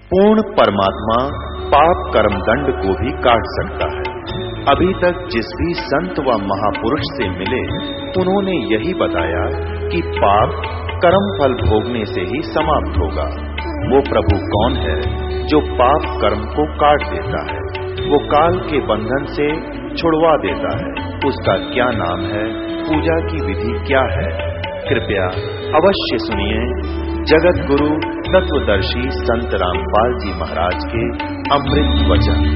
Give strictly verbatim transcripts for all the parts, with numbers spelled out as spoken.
पूर्ण परमात्मा पाप कर्म दंड को भी काट सकता है। अभी तक जिस भी संत व महापुरुष से मिले उन्होंने यही बताया कि पाप कर्म फल भोगने से ही समाप्त होगा। वो प्रभु कौन है जो पाप कर्म को काट देता है, वो काल के बंधन से छुड़वा देता है, उसका क्या नाम है, पूजा की विधि क्या है? कृपया अवश्य सुनिए जगत गुरु तत्वदर्शी संत रामपाल जी महाराज के अमृत वचन।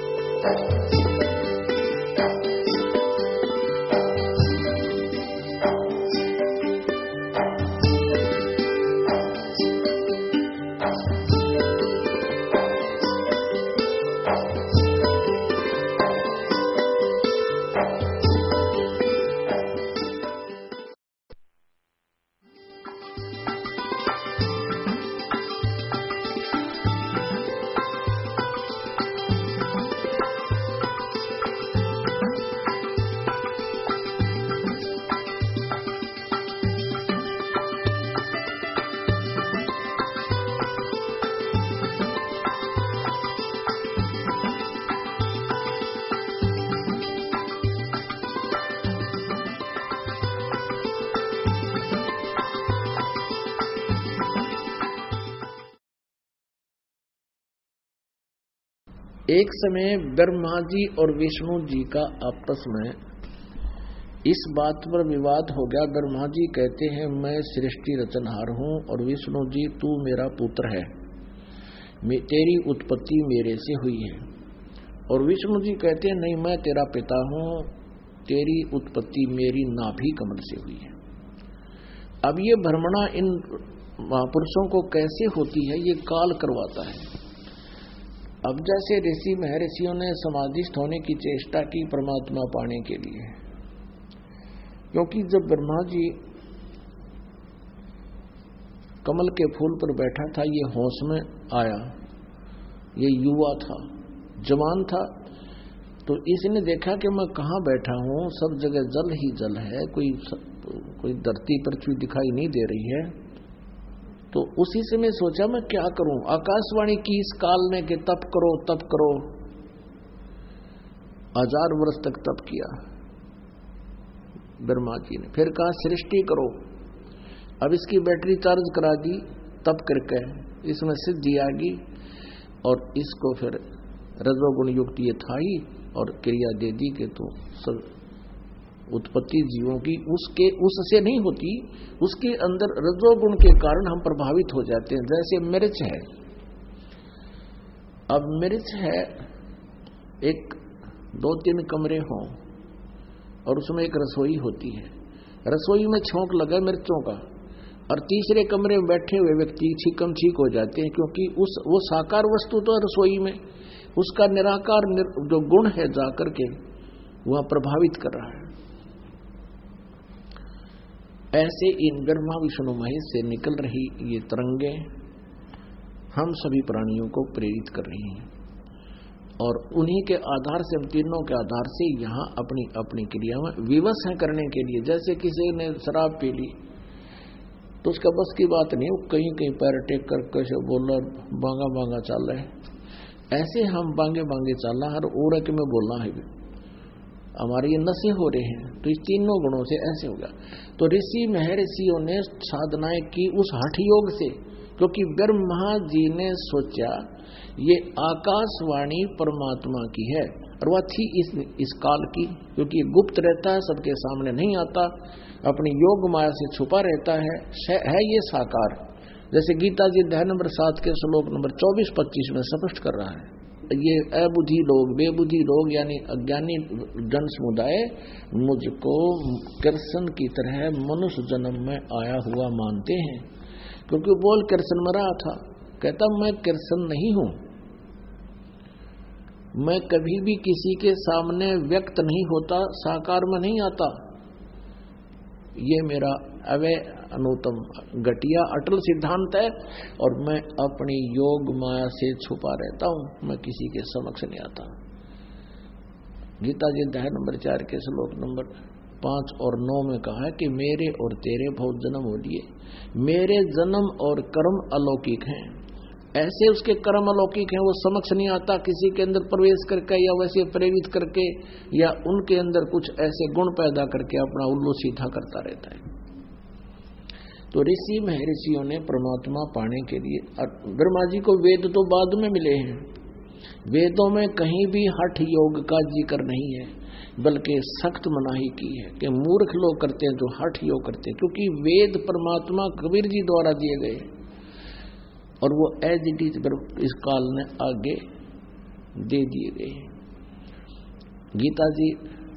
एक समय ब्रह्मा जी और विष्णु जी का आपस में इस बात पर विवाद हो गया। ब्रह्मा जी कहते हैं मैं सृष्टि रचनहार हूं, और विष्णु जी तू मेरा पुत्र है, तेरी उत्पत्ति मेरे से हुई है। और विष्णु जी कहते हैं नहीं, मैं तेरा पिता हूं, तेरी उत्पत्ति मेरी नाभि कमल से हुई है। अब ये भ्रमणा इन महापुरुषों को कैसे होती है, ये काल करवाता है। अब जैसे ऋषि महर्षियों ने समाधिस्थ होने की चेष्टा की परमात्मा पाने के लिए, क्योंकि जब ब्रह्मा जी कमल के फूल पर बैठा था, ये होश में आया, ये युवा था, जवान था, तो इसने देखा कि मैं कहाँ बैठा हूं, सब जगह जल ही जल है, कोई कोई धरती पृथ्वी दिखाई नहीं दे रही है। तो उसी से मैं सोचा मैं क्या करूं। आकाशवाणी की इस काल ने कि तप करो तप करो, हजार वर्ष तक तप किया ब्रह्मा जी ने। फिर कहा सृष्टि करो। अब इसकी बैटरी चार्ज करा दी तप करके, इसमें सिद्धि आ गई, और इसको फिर रजोगुण युक्त ये था ही, और क्रिया दे दी कि तो सब उत्पत्ति जीवों की उसके उससे नहीं होती, उसके अंदर रजोगुण के कारण हम प्रभावित हो जाते हैं। जैसे मिर्च है, अब मिर्च है, एक दो तीन कमरे हों और उसमें एक रसोई होती है, रसोई में छोंक लगा मिर्चों का, और तीसरे कमरे में बैठे हुए व्यक्ति छीकम छीक हो जाते हैं, क्योंकि उस वो साकार वस्तु तो रसोई में, उसका निराकार निर, जो गुण है जाकर के वह प्रभावित कर रहा है। ऐसे इन ब्रह्मा विष्णु महेश से निकल रही ये तरंगे हम सभी प्राणियों को प्रेरित कर रही हैं, और उन्हीं के आधार से, हम तीनों के आधार से यहाँ अपनी अपनी क्रिया में विवश है करने के लिए। जैसे किसी ने शराब पी ली तो उसका बस की बात नहीं, वो कहीं कहीं पैर टेक कर कैसे बोल रहा, बांगा बांगा चल रहा है। ऐसे हम बांगे बांगे चलना, हर ओरक में बोलना है, हमारे ये नशे हो रहे हैं। तो इस तीनों गुणों से ऐसे होगा। तो ऋषि महर्षियों ने साधनाएं की उस हठ योग से, क्योंकि ब्रह्मा जी ने सोचा ये आकाशवाणी परमात्मा की है, और वह थी इस इस काल की, क्योंकि गुप्त रहता है, सबके सामने नहीं आता, अपनी योग माया से छुपा रहता है, है ये साकार। जैसे गीता जी अध्याय नंबर सात के श्लोक नंबर चौबीस पच्चीस में स्पष्ट कर रहा है। ये अबुद्धि लोग, बेबुद्धि लोग, यानी अज्ञानी जन समुदाय मुझको कृष्ण की तरह मनुष्य जन्म में आया हुआ मानते हैं, क्योंकि बोल कृष्ण में रहा था, कहता मैं कृष्ण नहीं हूं, मैं कभी भी किसी के सामने व्यक्त नहीं होता, साकार में नहीं आता, ये मेरा अवय अनुतम घटिया अटल सिद्धांत है, और मैं अपनी योग माया से छुपा रहता हूं, मैं किसी के समक्ष नहीं आता। गीता जी अध्याय नंबर चार के श्लोक नंबर पांच और नौ में कहा है कि मेरे और तेरे बहुत जन्म हो लिए, मेरे जन्म और कर्म अलौकिक हैं, ऐसे उसके कर्म अलौकिक हैं, वो समक्ष नहीं आता किसी के अंदर प्रवेश करके या वैसे प्रेरित करके या उनके अंदर कुछ ऐसे गुण पैदा करके अपना उल्लू सीधा करता रहता है। तो ऋषि महर्षियों ने परमात्मा पाने के लिए, ब्रह्मा जी को वेद तो बाद में मिले हैं, वेदों में कहीं भी हठ योग का जिक्र नहीं है, बल्कि सख्त मनाही की है कि मूर्ख लोग करते हैं जो हठ योग करते हैं, क्योंकि वेद परमात्मा कबीर जी द्वारा दिए गए और वो एज इट इज इस काल ने आगे दे दिए गए। गीता जी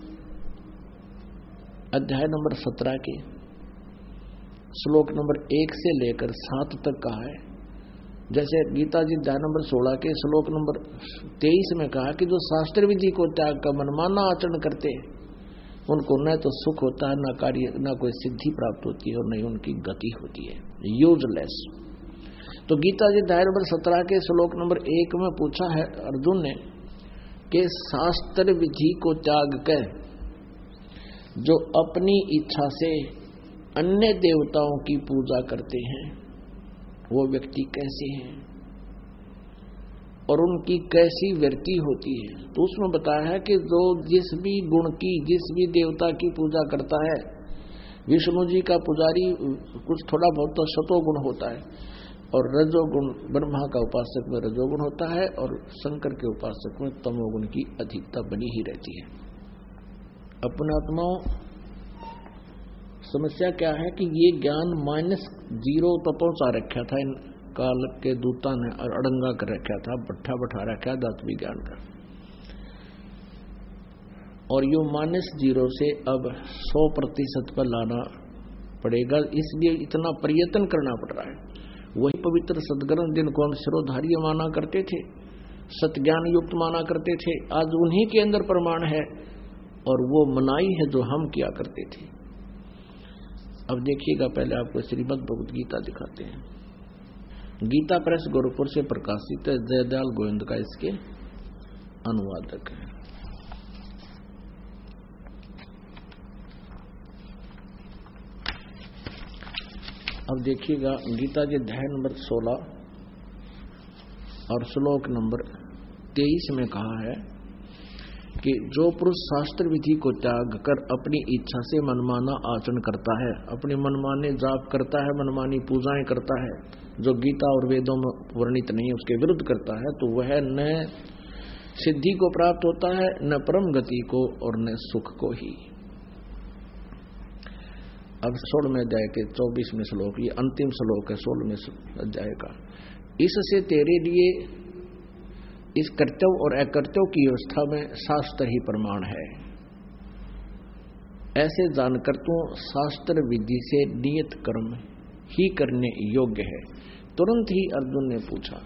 अध्याय नंबर सत्रह के श्लोक नंबर एक से लेकर सात तक कहा है। जैसे गीता जी अध्याय नंबर सोलह के श्लोक नंबर तेईस में कहा कि जो शास्त्र विधि को त्याग कर मनमाना आचरण करते हैं उनको न तो सुख होता है, न कार्य, न कोई सिद्धि प्राप्त होती है और न ही उनकी गति होती है, यूजलेस। तो गीता जी अध्याय नंबर सत्रह के श्लोक नंबर एक में पूछा है अर्जुन ने कि शास्त्र विधि को त्याग कर जो अपनी इच्छा से अन्य देवताओं की पूजा करते हैं वो व्यक्ति कैसे हैं और उनकी कैसी वृत्ति होती है। तो उसमें बताया है कि जो जिस भी गुण की, जिस भी देवता की पूजा करता है, विष्णु जी का पुजारी कुछ थोड़ा बहुत तो सतोगुण होता है और रजोगुण, ब्रह्मा का उपासक में रजोगुण होता है और शंकर के उपासक में तमोगुण की अधिकता बनी ही रहती है। अपने आत्माओं, समस्या क्या है कि ये ज्ञान माइनस जीरो तो पहुंचा रखा था इन काल के दूता ने और अड़ंगा कर रखा था, भट्ठा बैठा रखा दात विज्ञान का, और यो माइनस जीरो से अब सौ प्रतिशत पर लाना पड़ेगा, इसलिए इतना प्रयत्न करना पड़ रहा है। वही पवित्र सदग्रंथ जिनको हम शिरोधार्य माना करते थे, सत्ज्ञान युक्त माना करते थे, आज उन्हीं के अंदर प्रमाण है और वो मनाई है जो हम किया करते थे। अब देखिएगा, पहले आपको श्रीमद् भगवद गीता दिखाते हैं। गीता प्रेस गोरखपुर से प्रकाशित है, जयदयाल गोविंद का इसके अनुवादक है। अब देखिएगा गीता जी अध्याय नंबर सोलह और श्लोक नंबर तेईस में कहा है कि जो पुरुष शास्त्र विधि को त्याग कर अपनी इच्छा से मनमाना आचरण करता है, अपने मनमाने जाप करता है, मनमानी पूजाएं करता है, जो गीता और वेदों में वर्णित नहीं उसके विरुद्ध करता है, तो वह न सिद्धि को प्राप्त होता है, न परम गति को और न सुख को ही। अब सोलहवें अध्याय के चौबीसवें श्लोक, ये अंतिम श्लोक है सोलहवें अध्याय का। इससे तेरे लिए इस कर्तव्य और अकर्तव्य की व्यवस्था में शास्त्र ही प्रमाण है। ऐसे जानकर तू शास्त्र विधि से नियत कर्म ही करने योग्य है। तुरंत ही अर्जुन ने पूछा।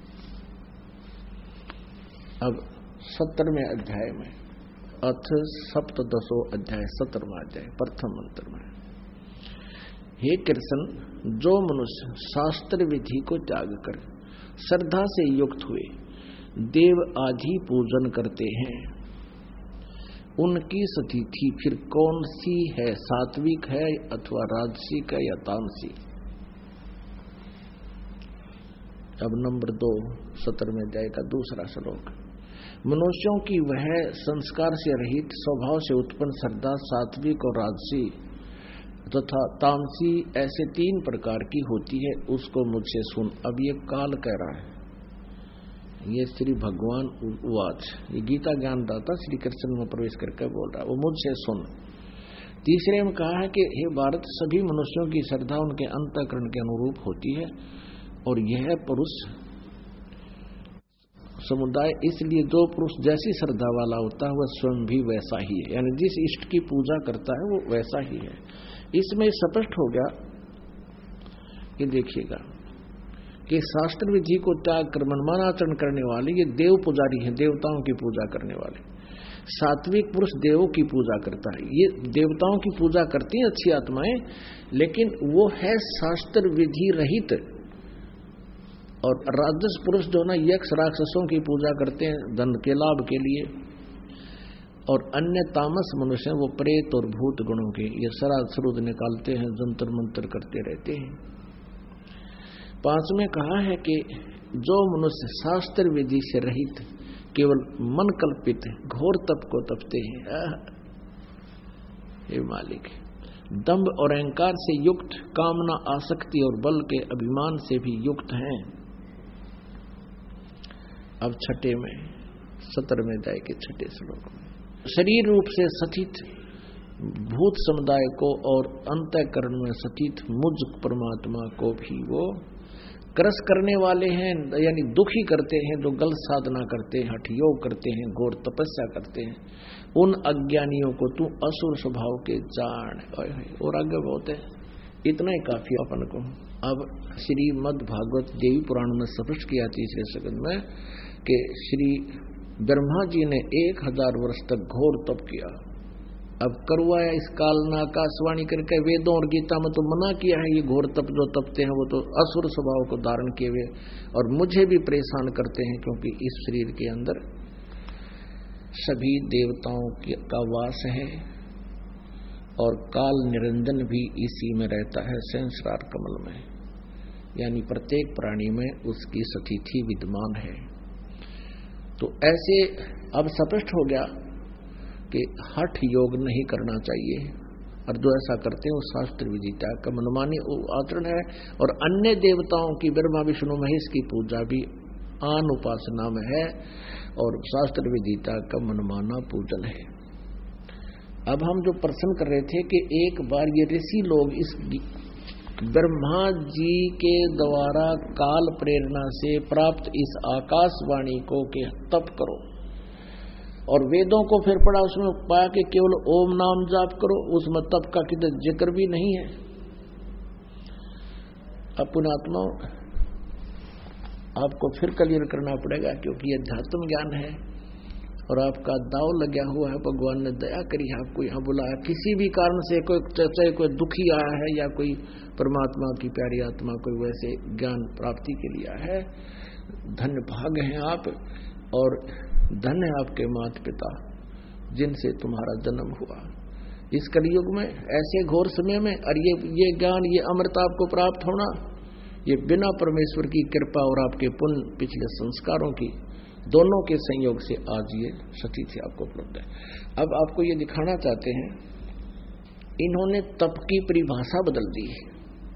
अब सत्तरवें अध्याय में, अथ सप्तदशो अध्याय, सत्तरवां अध्याय, प्रथम मंत्र में, हे कृष्ण, जो मनुष्य शास्त्र विधि को त्याग कर श्रद्धा से युक्त हुए देव आदि पूजन करते हैं, उनकी स्थिति फिर कौन सी है? सात्विक है अथवा राजसिक है या तामसी? अब नंबर दो, सत्रहवें अध्याय का दूसरा श्लोक। मनुष्यों की वह संस्कार से रहित स्वभाव से उत्पन्न श्रद्धा सात्विक और राजसी तथा तामसी ऐसे तीन प्रकार की होती है, उसको मुझसे सुन। अब ये काल कह रहा है, ये श्री भगवान उवाच, ये गीता ज्ञानदाता श्री कृष्ण में प्रवेश करके बोल रहा है, वो मुझसे सुन। तीसरे में कहा है कि हे भारत, सभी मनुष्यों की श्रद्धा उनके अंतःकरण के अनुरूप होती है और यह पुरुष समुदाय, इसलिए जो पुरुष जैसी श्रद्धा वाला होता है वह स्वयं भी वैसा ही है, यानी जिस इष्ट की पूजा करता है वो वैसा ही है। इसमें स्पष्ट हो गया कि देखिएगा कि शास्त्र विधि को त्याग कर मनमाना आचरण करने वाले ये देव पुजारी हैं, देवताओं की पूजा करने वाले। सात्विक पुरुष देवों की पूजा करता है, ये देवताओं की पूजा करती हैं अच्छी आत्माएं, लेकिन वो है शास्त्र विधि रहित। और राजस पुरुष जो ना यक्ष राक्षसों की पूजा करते हैं धन के लाभ के लिए, और अन्य तामस मनुष्य वो प्रेत और भूत गुणों के ये सराद सरूद निकालते हैं, जंतर मंतर करते रहते हैं। पांचवें कहा है कि जो मनुष्य शास्त्र विधि से रहित केवल मन कल्पित घोर तप को तपते हैं, हे मालिक, दंभ और अहंकार से युक्त, कामना, आसक्ति और बल के अभिमान से भी युक्त हैं। अब छठे में, सत्रहवें अध्याय के छठे श्लोक में, शरीर रूप से स्थित भूत समुदाय को और अंतःकरण में स्थित मुझ परमात्मा को भी वो क्रस करने वाले हैं, यानी दुखी करते हैं, जो गलत साधना करते हैं, हठ योग करते हैं, घोर तपस्या करते हैं, उन अज्ञानियों को तू असुर स्वभाव के जान। और आगे बहुत है, इतना ही काफी अपन को। अब श्रीमद् भागवत देवी पुराण में स्पष्ट किया तीसरे सकंद में कि श्री ब्रह्मा जी ने एक हजार वर्ष तक घोर तप किया। अब करवाया इस काल में आकाशवाणी करके, वेदों और गीता में तो मना किया है ये घोर तप जो तपते हैं वो तो असुर स्वभाव को धारण किए हुए और मुझे भी परेशान करते हैं, क्योंकि इस शरीर के अंदर सभी देवताओं का वास है और काल निरंजन भी इसी में रहता है, संसार कमल में, यानी प्रत्येक प्राणी में उसकी स्थिति विद्यमान है। तो ऐसे अब स्पष्ट हो गया कि हठ योग नहीं करना चाहिए, और जो ऐसा करते हैं वो शास्त्र विदिता का मनमानी आचरण है। और अन्य देवताओं की, ब्रह्मा विष्णु महेश की पूजा भी आन उपासना में है और शास्त्र विदिता का मनमाना पूजन है। अब हम जो प्रश्न कर रहे थे कि एक बार ये ऋषि लोग इस ब्रह्मा जी के द्वारा काल प्रेरणा से प्राप्त इस आकाशवाणी को के तप करो, और वेदों को फिर पढ़ा, उसमें पाया कि केवल ओम नाम जाप करो, उसमें तप का किधर जिक्र भी नहीं है। अब पुण्यात्मा आपको फिर क्लियर करना पड़ेगा, क्योंकि यह अध्यात्म ज्ञान है और आपका दाव लगा हुआ है। भगवान ने दया करी, आपको यहाँ बुलाया, किसी भी कारण से कोई चाहे कोई दुखी आया है या कोई परमात्मा की प्यारी आत्मा कोई वैसे ज्ञान प्राप्ति के लिए आया है, धन्य भाग हैं आप, और धन्य है आपके माता पिता जिनसे तुम्हारा जन्म हुआ इस कलयुग में ऐसे घोर समय में। और ये ये ज्ञान, ये अमृत आपको प्राप्त होना, ये बिना परमेश्वर की कृपा और आपके पुण्य पिछले संस्कारों की दोनों के संयोग से आज ये स्थिति आपको उपलब्ध है। अब आपको ये दिखाना चाहते हैं, इन्होंने तप की परिभाषा बदल दी है।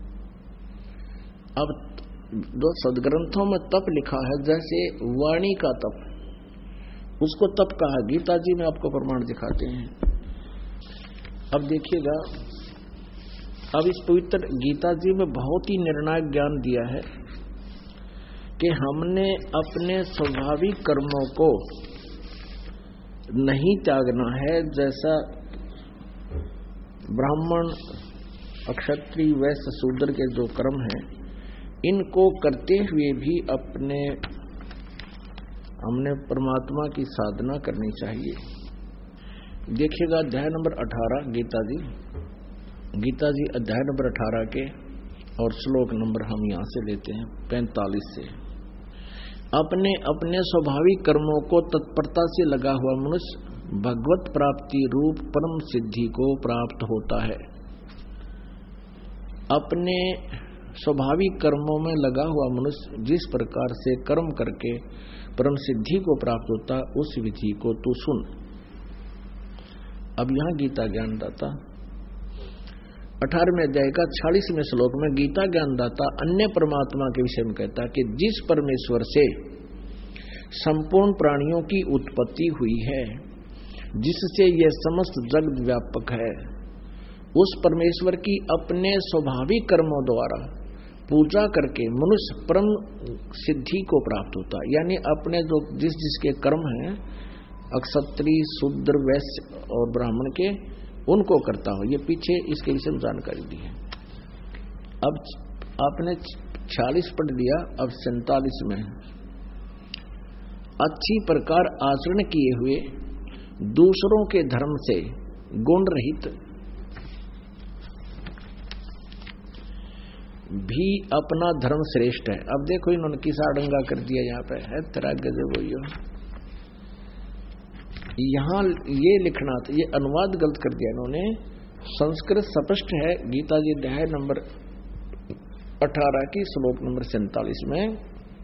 अब दो सदग्रंथों में तप लिखा है, जैसे वाणी का तप, उसको तप कहा। गीता जी में आपको प्रमाण दिखाते हैं। अब देखिएगा, अब इस पवित्र गीता जी में बहुत ही निर्णायक ज्ञान दिया है कि हमने अपने स्वाभाविक कर्मों को नहीं त्यागना है, जैसा ब्राह्मण, क्षत्रिय, वैश्य, शूद्र के जो कर्म हैं, इनको करते हुए भी अपने हमने परमात्मा की साधना करनी चाहिए। देखिएगा अध्याय नंबर अठारह गीता जी, गीता जी अध्याय नंबर अठारह के और श्लोक नंबर हम यहां से लेते हैं पैंतालीस से। अपने अपने स्वाभाविक कर्मों को तत्परता से लगा हुआ मनुष्य भगवत प्राप्ति रूप परम सिद्धि को प्राप्त होता है। अपने स्वाभाविक कर्मों में लगा हुआ मनुष्य जिस प्रकार से कर्म करके परम सिद्धि को प्राप्त होता, उस विधि को तू सुन। अब यहां गीता ज्ञानदाता अठारहवें अध्याय का छियालीसवें श्लोक में गीता ज्ञानदाता अन्य परमात्मा के विषय में कहता है कि जिस परमेश्वर से संपूर्ण प्राणियों की उत्पत्ति हुई है, जिससे यह समस्त जगत व्यापक है, उस परमेश्वर की अपने स्वाभाविक कर्मों द्वारा पूजा करके मनुष्य परम सिद्धि को प्राप्त होता है। यानी अपने जो जिस जिसके कर्म हैं, अक्षत्रिय, शूद्र, वैश्य और ब्राह्मण के, उनको करता हो। ये पीछे इसके विषय में जानकारी दी है। अब आपने छियालीस पढ़ लिया, अब सैतालीस में अच्छी प्रकार आचरण किए हुए दूसरों के धर्म से गुण रहित भी अपना धर्म श्रेष्ठ है। अब देखो इन्होंने किसा डंगा कर दिया, यहाँ पे है तेरा गजब। यहाँ ये लिखना था, ये अनुवाद गलत कर दिया इन्होंने। संस्कृत स्पष्ट है, गीता जी अध्याय नंबर अठारह की श्लोक नंबर सैतालीस में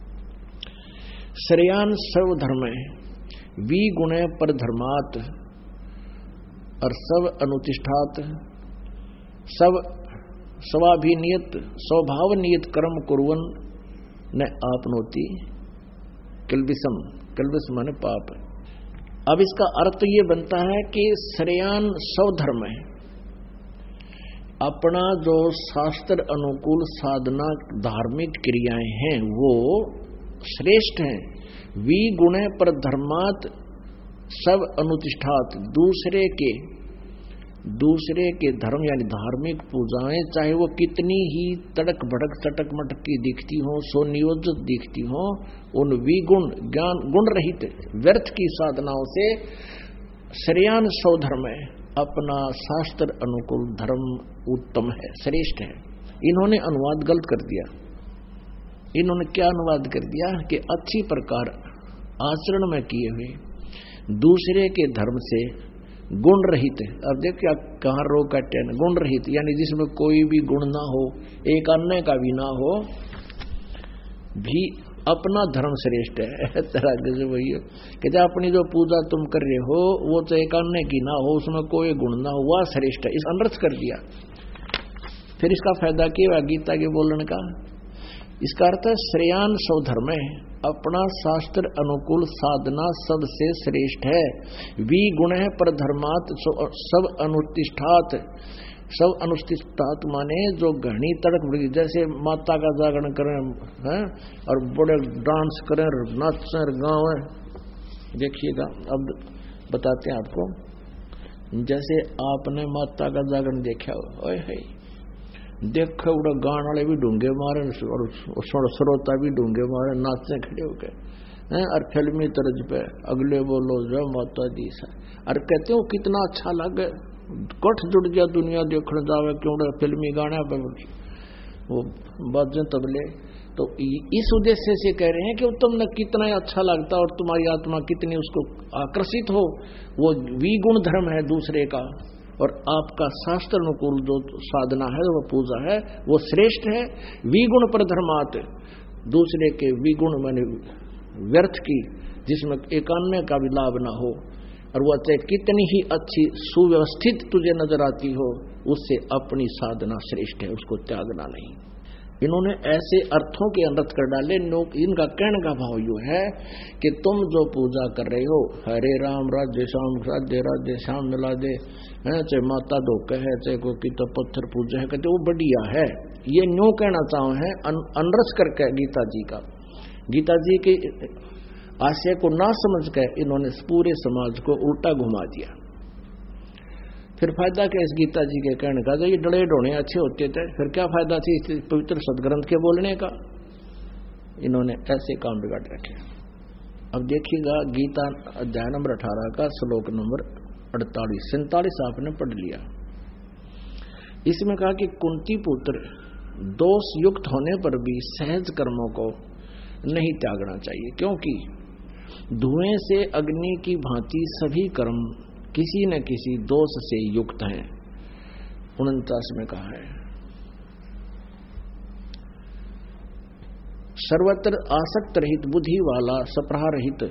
श्रेयान सर्व धर्म वी गुणे पर धर्मात और सब अनुतिष्ठात सब स्वाभिनियत स्वभाव नियत कर्म कुर्वन न आपनोति किल्बिसम। किल्बिस माने पाप। अब इसका अर्थ ये बनता है कि श्रेयान स्वधर्म है, अपना जो शास्त्र अनुकूल साधना धार्मिक क्रियाएं हैं वो श्रेष्ठ हैं। वी गुणे पर धर्मात सब अनुतिष्ठात, दूसरे के दूसरे के धर्म यानी धार्मिक पूजाएं चाहे वो कितनी ही तड़क भड़क चटक मटक की दिखती हो, सुनियोजित दिखती हो, उन विगुण ज्ञान गुण रहित व्यर्थ की साधनाओं से श्रेयान स्वधर्म है, अपना शास्त्र अनुकूल धर्म उत्तम है, श्रेष्ठ है। इन्होंने अनुवाद गलत कर दिया। इन्होंने क्या अनुवाद कर दिया कि अच्छी प्रकार आचरण में किए हुए दूसरे के धर्म से गुण रहित। अब देखिए कहाँ रोग काटे, गुण रहित यानी जिसमें कोई भी गुण ना हो, एक अन्य का भी ना हो, भी अपना धर्म श्रेष्ठ है। तरह जैसे वही कि जब अपनी जो पूजा तुम कर रहे हो वो तो एक अन्य की ना हो, उसमें कोई गुण ना हो, वह श्रेष्ठ है। इस अनर्थ कर दिया। फिर इसका फायदा क्या हुआ गीता के बोलने का? इसका अर्थ है श्रेयान स्वधर्म है, अपना शास्त्र अनुकूल साधना सबसे श्रेष्ठ है। वी गुण है पर धर्मात सब अनुतिष्ठात, सब अनुष्ठितात माने जो घनी तड़क बड़ी, जैसे माता का जागरण करें हैं और बड़े डांस करें, नाचें, गावें। देखिएगा अब बताते हैं आपको, जैसे आपने माता का जागरण देखा, ओए है देखो उड़ा गान वाले भी ढूंढे मारे और श्रोता भी ढूंढे मारे, नाचने खड़े हो गए हैं और फिल्मी तर्ज पे अगले बोलो जो माता दी सा, और कहते हो कितना अच्छा लगे, कठ जुड़ गया दुनिया देखने जावे क्यों फिल्मी गाने पे वो बाजें तबले। तो इस उद्देश्य से कह रहे हैं कि तुमने कितना अच्छा लगता और तुम्हारी आत्मा कितनी उसको आकर्षित हो, वो विगुण धर्म है दूसरे का, और आपका शास्त्र अनुकूल जो साधना है वो पूजा है वो श्रेष्ठ है। विगुण पर धर्मात, दूसरे के विगुण माने व्यर्थ की जिसमें एकान्य का भी लाभ ना हो, और वह चाहे कितनी ही अच्छी सुव्यवस्थित तुझे नजर आती हो, उससे अपनी साधना श्रेष्ठ है, उसको त्यागना नहीं। इन्होंने ऐसे अर्थों के अनर्थ कर डाले। इनका कहने का भाव यू है कि तुम जो पूजा कर रहे हो, हरे राम राज्य श्याम राधे राधे श्याम मिला दे, चाहे माता धोखे है, चाहे कोई तो पत्थर पूजा है, कहते वो बढ़िया है। ये न्यू कहना चाहूँ है अनरस करके गीता जी का, गीता जी के आशय को ना समझ कर इन्होंने पूरे समाज को उल्टा घुमा दिया। फिर फायदा क्या इस गीता जी के कहने का? जो ये डड़े डोने अच्छे होते थे, फिर क्या फायदा थी इस पवित्र सदग्रंथ के बोलने का? इन्होंने ऐसे काम बिगाड़ रखे। अब देखिएगा गीता अध्याय नंबर अठारह का श्लोक नंबर अड़तालीस सैतालीस आपने पढ़ लिया। इसमें कहा कि कुंती पुत्र दोष युक्त होने पर भी सहज कर्मों को नहीं त्यागना चाहिए, क्योंकि धुएं से अग्नि की भांति सभी कर्म किसी न किसी दोष से युक्त हैं। उनचास में कहा है सर्वत्र आसक्त रहित बुद्धि वाला, सप्रहा रहित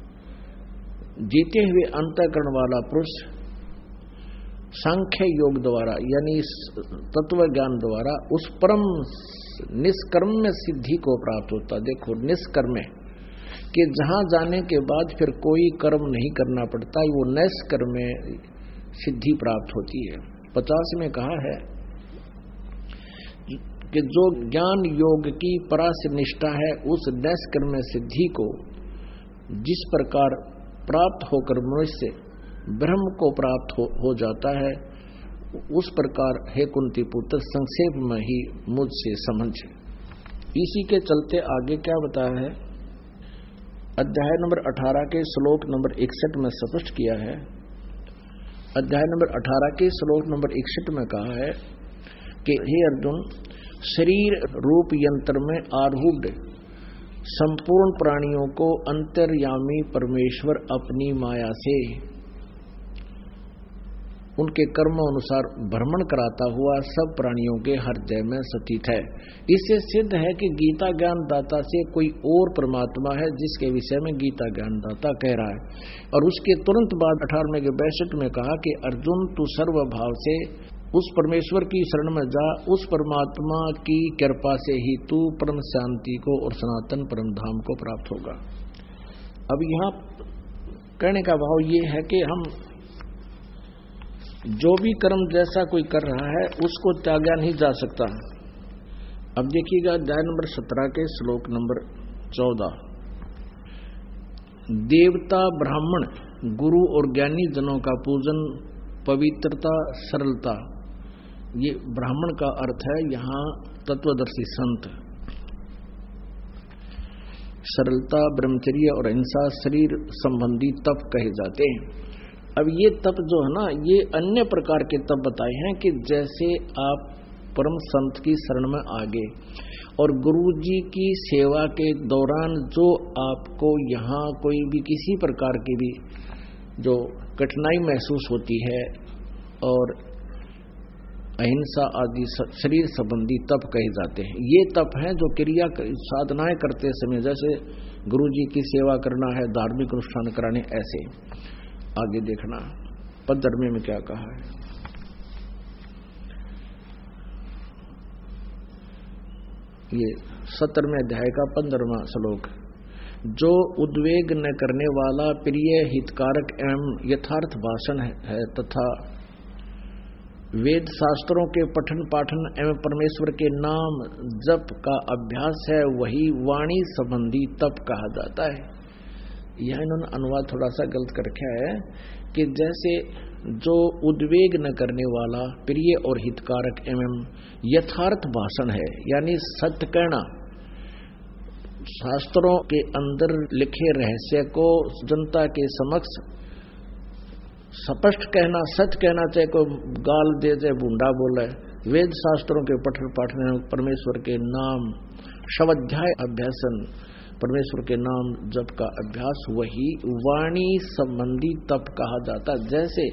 जीते हुए अंतःकरण वाला पुरुष सांख्य योग द्वारा यानी तत्व ज्ञान द्वारा उस परम निष्कर्म सिद्धि को प्राप्त होता। देखो निष्कर्म कि जहां जाने के बाद फिर कोई कर्म नहीं करना पड़ता, वो निष्कर्म सिद्धि प्राप्त होती है। पचास में कहा है कि जो ज्ञान योग की परास निष्ठा है, उस निष्कर्म सिद्धि को जिस प्रकार प्राप्त होकर मनुष्य ब्रह्म को प्राप्त हो, हो जाता है, उस प्रकार हे कुंती पुत्र संक्षेप में ही मुझसे समझ। इसी के चलते आगे क्या बताया है, अध्याय नंबर अठारह के श्लोक नंबर इकसठ में स्पष्ट किया है। अध्याय नंबर अठारह के श्लोक नंबर इकसठ में कहा है कि हे अर्जुन, शरीर रूप यंत्र में आरूढ़ संपूर्ण प्राणियों को अंतर्यामी परमेश्वर अपनी माया से उनके कर्मों अनुसार भ्रमण कराता हुआ सब प्राणियों के हृदय में स्थित है। इससे सिद्ध है कि गीता ज्ञानदाता से कोई और परमात्मा है जिसके विषय में गीता ज्ञानदाता कह रहा है। और उसके तुरंत बाद अठारहवें के बैसठ में कहा कि अर्जुन तू सर्व भाव से उस परमेश्वर की शरण में जा, उस परमात्मा की कृपा से ही तू परम शांति को और सनातन परम धाम को प्राप्त होगा। अब यहाँ कहने का भाव ये है कि हम जो भी कर्म जैसा कोई कर रहा है उसको त्यागा नहीं जा सकता। अब देखिएगा अध्याय नंबर सत्रह के श्लोक नंबर चौदह। देवता, ब्राह्मण, गुरु और ज्ञानी जनों का पूजन, पवित्रता, सरलता, ये ब्राह्मण का अर्थ है यहाँ तत्वदर्शी संत। सरलता, ब्रह्मचर्य और अहिंसा शरीर संबंधी तप कहे जाते हैं। अब ये तप जो है ना, ये अन्य प्रकार के तप बताए हैं कि जैसे आप परम संत की शरण में आगे और गुरु जी की सेवा के दौरान जो आपको यहाँ कोई भी किसी प्रकार की भी जो कठिनाई महसूस होती है और अहिंसा आदि शरीर संबंधी तप कहे जाते हैं। ये तप हैं जो क्रिया साधनाएं करते समय, जैसे गुरु जी की सेवा करना है, धार्मिक अनुष्ठान कराने, ऐसे। आगे देखना पंद्रहवें में क्या कहा है। ये सत्रहवें अध्याय का पंद्रहवां श्लोक। जो उद्वेग न करने वाला, प्रिय, हितकारक एवं यथार्थ भाषण है तथा वेद शास्त्रों के पठन पाठन एवं परमेश्वर के नाम जप का अभ्यास है, वही वाणी संबंधी तप कहा जाता है। यह इन्होंने अनुवाद थोड़ा सा गलत कर रखा है कि जैसे जो उद्वेग न करने वाला, प्रिय और हितकारक एवं यथार्थ भाषण है, यानी सत्य कहना, शास्त्रों के अंदर लिखे रहस्य को जनता के समक्ष स्पष्ट कहना, सच कहना, चाहे कोई गाल दे चाहे बूंडा बोले, वेद शास्त्रों के पठन पाठन, परमेश्वर के नाम स्वाध्याय अभ्यासन, परमेश्वर के नाम जप का अभ्यास, वही वाणी संबंधी तप कहा जाता। जैसे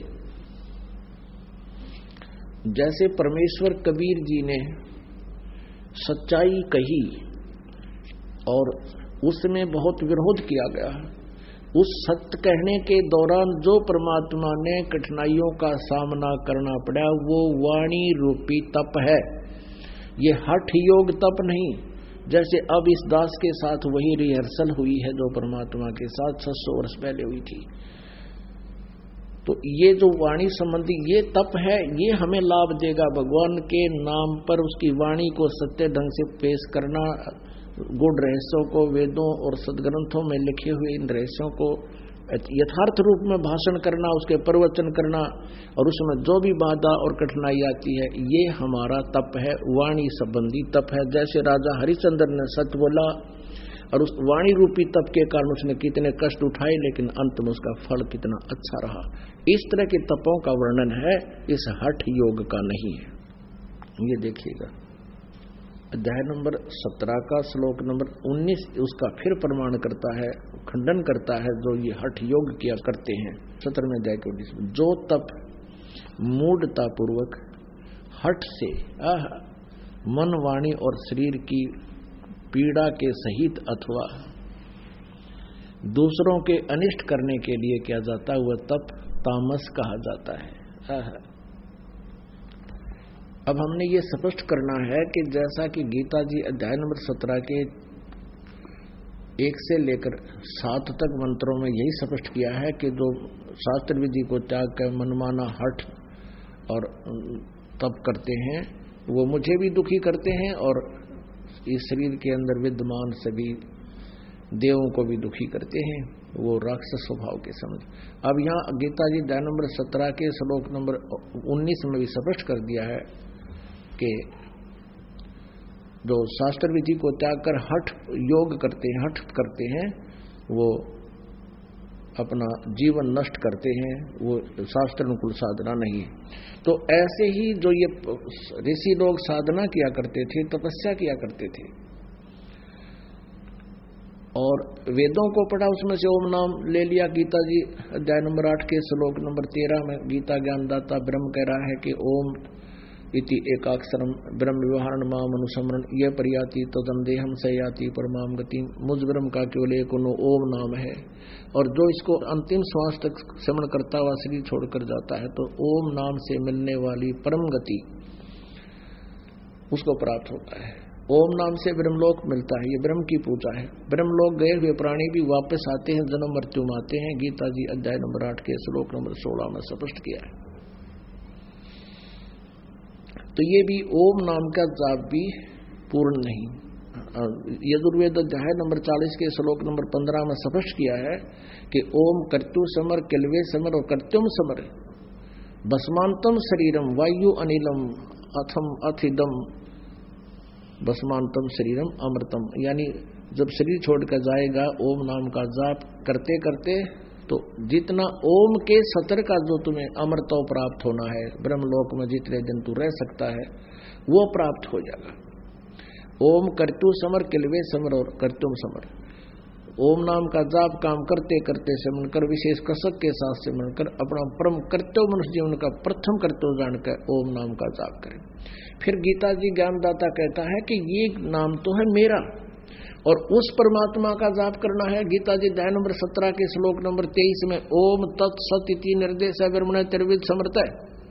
जैसे परमेश्वर कबीर जी ने सच्चाई कही और उसमें बहुत विरोध किया गया, उस सत्य कहने के दौरान जो परमात्मा ने कठिनाइयों का सामना करना पड़ा, वो वाणी रूपी तप है। ये हठ योग तप नहीं। जैसे अब इस दास के साथ वही रिहर्सल हुई है जो परमात्मा के साथ छह सौ वर्ष पहले हुई थी। तो ये जो वाणी संबंधी ये तप है, ये हमें लाभ देगा। भगवान के नाम पर उसकी वाणी को सत्य ढंग से पेश करना, गुण रहस्यों को वेदों और सदग्रंथों में लिखे हुए इन रहस्यों को यथार्थ रूप में भाषण करना, उसके प्रवचन करना, और उसमें जो भी बाधा और कठिनाई आती है, ये हमारा तप है, वाणी संबंधी तप है। जैसे राजा हरिश्चंद्र ने सच बोला और उस वाणी रूपी तप के कारण उसने कितने कष्ट उठाए, लेकिन अंत में उसका फल कितना अच्छा रहा। इस तरह के तपों का वर्णन है, इस हठ योग का नहीं है। ये देखिएगा अध्याय नंबर सत्रह का श्लोक नंबर उन्नीस उसका फिर प्रमाण करता है, खंडन करता है जो ये हठ योग किया करते हैं। सत्रहवें अध्याय के उन्नीस में, जो तप मूढ़ता पूर्वक हठ से आह मन, वाणी और शरीर की पीड़ा के सहित अथवा दूसरों के अनिष्ट करने के लिए किया जाता है, वह तप तामस कहा जाता है। आह अब हमने ये स्पष्ट करना है कि जैसा कि गीता जी अध्याय नंबर सत्रह के एक से लेकर सात तक मंत्रों में यही स्पष्ट किया है कि जो शास्त्र विधि को त्याग कर मनमाना हठ और तप करते हैं, वो मुझे भी दुखी करते हैं और इस शरीर के अंदर विद्यमान सभी देवों को भी दुखी करते हैं। वो राक्षस स्वभाव के समझ। अब यहाँ गीता जी अध्याय नंबर सत्रह के श्लोक नंबर उन्नीस में भी स्पष्ट कर दिया है कि जो शास्त्र विधि को त्याग कर हठ योग करते हैं, हठ करते हैं, वो अपना जीवन नष्ट करते हैं, वो शास्त्र अनुकूल साधना नहीं है। तो ऐसे ही जो ये ऋषि लोग साधना किया करते थे, तपस्या किया करते थे और वेदों को पढ़ा, उसमें से ओम नाम ले लिया। गीता जी अध्याय नंबर आठ के श्लोक नंबर तेरह में गीता ज्ञानदाता ब्रह्म कह रहा है कि ओम इति एकाक्षरम ब्रह्म व्यवहारण माम अनुसमरण ये परियाति तदंदेहम सयाति परमाम गति। मुझ ब्रह्म का केवल एक ओम नाम है, और जो इसको अंतिम श्वास तक श्रवण करता हुआ शरीर छोड़कर जाता है तो ओम नाम से मिलने वाली परम गति उसको प्राप्त होता है। ओम नाम से ब्रह्मलोक मिलता है, ये ब्रह्म की पूजा है। ब्रह्मलोक गए हुए प्राणी भी वापस आते हैं, जन्म मृत्यु में आते हैं। गीता जी अध्याय नंबर आठ के श्लोक नंबर सोलह में स्पष्ट किया है। तो ये भी ओम नाम का जाप भी पूर्ण नहीं। यजुर्वेद अध्याय नंबर चालीस के श्लोक नंबर पंद्रह में स्पष्ट किया है कि ओम कर्तु समर किलवे समर और कर्त्युम समर भस्मांतम शरीरम वायु अनिलम अथम अथिदम भस्मांतम शरीरम अमृतम। यानी जब शरीर छोड़कर जाएगा ओम नाम का जाप करते करते तो जितना ओम के सतर का जो तुम्हें अमृतो प्राप्त होना है, ब्रह्मलोक में जितने दिन तू रह सकता है वो प्राप्त हो जाएगा। ओम कर्तु समर किलवे समर और कर्तुम समर। ओम नाम का जाप काम करते करते सिमरण कर, विशेष कसक के साथ सिमरण कर, अपना परम कर्तव्य मनुष्य जीवन का प्रथम कर्तव्य जानकर ओम नाम का जाप करें। फिर गीता जी ज्ञानदाता कहता है कि ये नाम तो है मेरा, और उस परमात्मा का जाप करना है। गीता जी अध्याय नंबर सत्रह के श्लोक नंबर तेईस में ओम तत्सत इति निर्देश ब्रह्मण त्रिविध समर्थ है।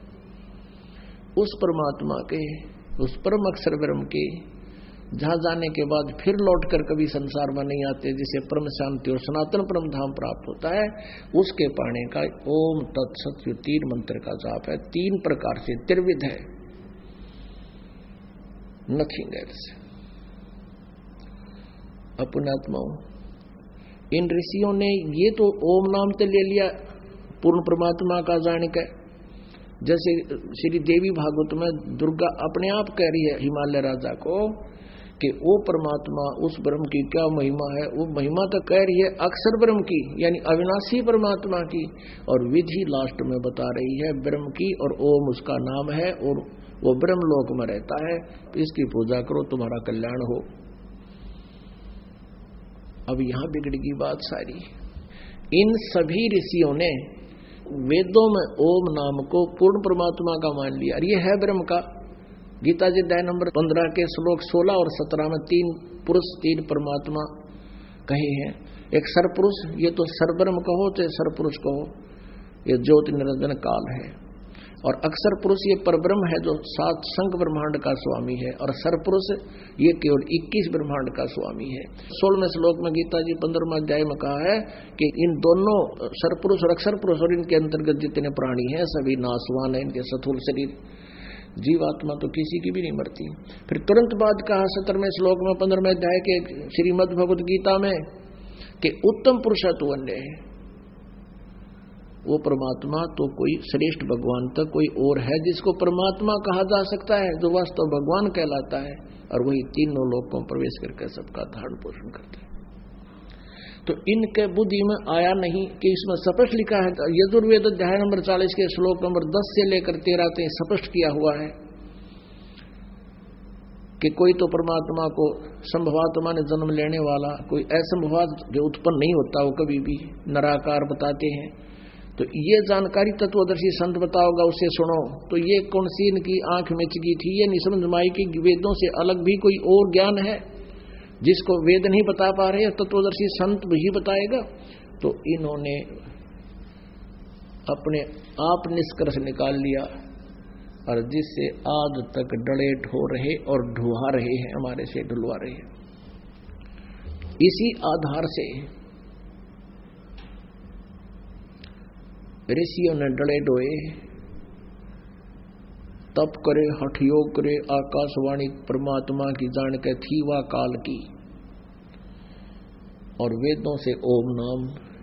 उस परमात्मा के, उस परम अक्षर ब्रह्म के जहां जाने के बाद फिर लौटकर कभी संसार में नहीं आते, जिसे परम शांति और सनातन परम धाम प्राप्त होता है, उसके पाने का ओम तत्सत जो तीन मंत्र का जाप है, तीन प्रकार से त्रिविध है, नथिंग एल्स। अपनात्माओं, इन ऋषियों ने ये तो ओम नाम तो ले लिया पूर्ण परमात्मा का जानिकर, जैसे श्री देवी भागवत में दुर्गा अपने आप कह रही है हिमालय राजा को कि वो परमात्मा उस ब्रह्म की क्या महिमा है। वो महिमा तो कह रही है अक्षर ब्रह्म की, यानी अविनाशी परमात्मा की, और विधि लास्ट में बता रही है ब्रह्म की, और ओम उसका नाम है, और वो ब्रह्म लोक में रहता है। इसकी पूजा करो, तुम्हारा कल्याण हो। अब यहां बिगड़ेगी बात सारी। इन सभी ऋषियों ने वेदों में ओम नाम को पूर्ण परमात्मा का मान लिया, और ये है ब्रह्म का। गीता जी अध्याय नंबर पंद्रह के श्लोक सोलह और सत्रह में तीन पुरुष तीन परमात्मा कहे हैं। एक सरपुरुष, ये तो सरब्रह्म कहो चाहे सरपुरुष कहो, ये ज्योति निरंजन काल है। और अक्षर पुरुष ये परब्रह्म है जो सात संख ब्रह्मांड का स्वामी है, और सरपुरुष ये केवल इक्कीस ब्रह्मांड का स्वामी है। सोलहवें श्लोक में गीता जी पंद्रहवें अध्याय में कहा है कि इन दोनों सरपुरुष और अक्षर पुरुष और इनके अंतर्गत जितने प्राणी हैं सभी नासवान है, इनके स्थूल शरीर, जीवात्मा तो किसी की भी नहीं मरती। फिर तुरंत बाद कहा सत्रहवें श्लोक में पंद्रहवें अध्याय के श्रीमद् भगवद गीता में कि उत्तम पुरुषत्व अन्य है, वो परमात्मा तो कोई श्रेष्ठ भगवान तक कोई और है जिसको परमात्मा कहा जा सकता है, जो वास्तव भगवान कहलाता है, और वही तीनों लोकों में प्रवेश करके सबका धारण पोषण करता है। तो इनके बुद्धि में आया नहीं कि इसमें स्पष्ट लिखा है, यजुर्वेद अध्याय नंबर चालीस के श्लोक नंबर दस से लेकर तेरह तक स्पष्ट किया हुआ है कि कोई तो परमात्मा को संभवात्मा ने जन्म लेने वाला, कोई असंभवात जो उत्पन्न नहीं होता वो कभी भी निराकार बताते हैं। तो ये जानकारी तत्वदर्शी संत बताओगा, उसे सुनो। तो ये कौन सी इनकी आंख मिच गई थी, ये नहीं समझ माई की वेदों से अलग भी कोई और ज्ञान है जिसको वेद नहीं बता पा रहे, तत्वदर्शी संत भी बताएगा। तो इन्होंने अपने आप निष्कर्ष निकाल लिया, और जिससे आज तक डड़े ढो रहे और ढुआ रहे हैं, हमारे से ढुलवा रहे हैं। इसी आधार से ऋषियों ने डड़े डोए, तप करे, हठ योग करे, आकाशवाणी परमात्मा की जान के थी वा काल की, और वेदों से ओम नाम,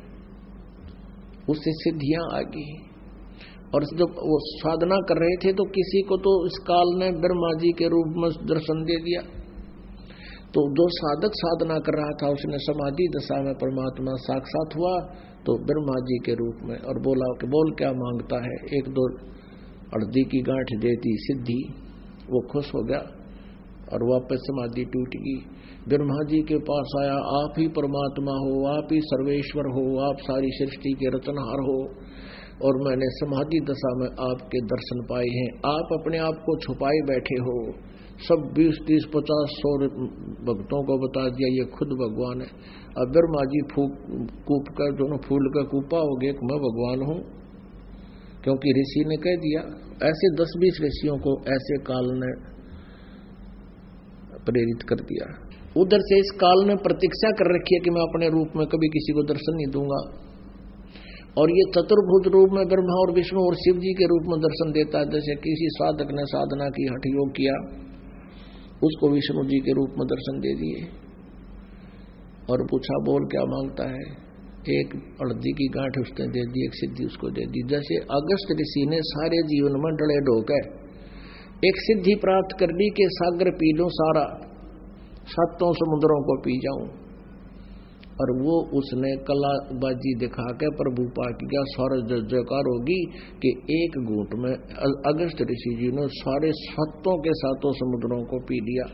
उससे सिद्धियां आ गई। और जब वो साधना कर रहे थे तो किसी को तो इस काल ने ब्रह्मा जी के रूप में दर्शन दे दिया। तो जो साधक साधना कर रहा था उसने समाधि दशा में परमात्मा साक्षात हुआ, तो ब्रह्मा जी के रूप में, और बोला कि बोल क्या मांगता है, एक दो अर्धी की गांठ देती सिद्धि। वो खुश हो गया और वापस समाधि टूट गई। ब्रह्मा जी के पास आया, आप ही परमात्मा हो, आप ही सर्वेश्वर हो, आप सारी सृष्टि के रचनहार हो, और मैंने समाधि दशा में आपके दर्शन पाए हैं। आप अपने आप को छुपाए बैठे हो, सब बीस तीस पचास सौ भक्तों को बता दिया ये खुद भगवान है। अब ब्रह्मा जी फूक कूप कर दोनों फूल का कूपा हो गए, मैं भगवान हूं, क्योंकि ऋषि ने कह दिया। ऐसे दस बीस ऋषियों को ऐसे काल ने प्रेरित कर दिया। उधर से इस काल ने प्रतीक्षा कर रखी है कि मैं अपने रूप में कभी किसी को दर्शन नहीं दूंगा, और ये चतुर्भुज रूप में ब्रह्मा और विष्णु और शिव जी के रूप में दर्शन देता है। जैसे किसी साधक ने साधना की, हठ योग किया, उसको विष्णु जी के रूप में दर्शन दे दिए और पूछा बोल क्या मांगता है, एक हल्दी की गांठ उसने दे दी, एक सिद्धि उसको दे दी। जैसे अगस्त ऋषि ने सारे जीवन में डले ढोकर एक सिद्धि प्राप्त कर ली कि सागर पी लूं सारा, सातों समुद्रों को पी जाऊं, और वो उसने कलाबाजी दिखा के प्रभु पाक का सारा जयकार होगी कि एक घूंट में अगस्त ऋषि जी ने सारे सातों के सातों समुद्रों को पी लिया।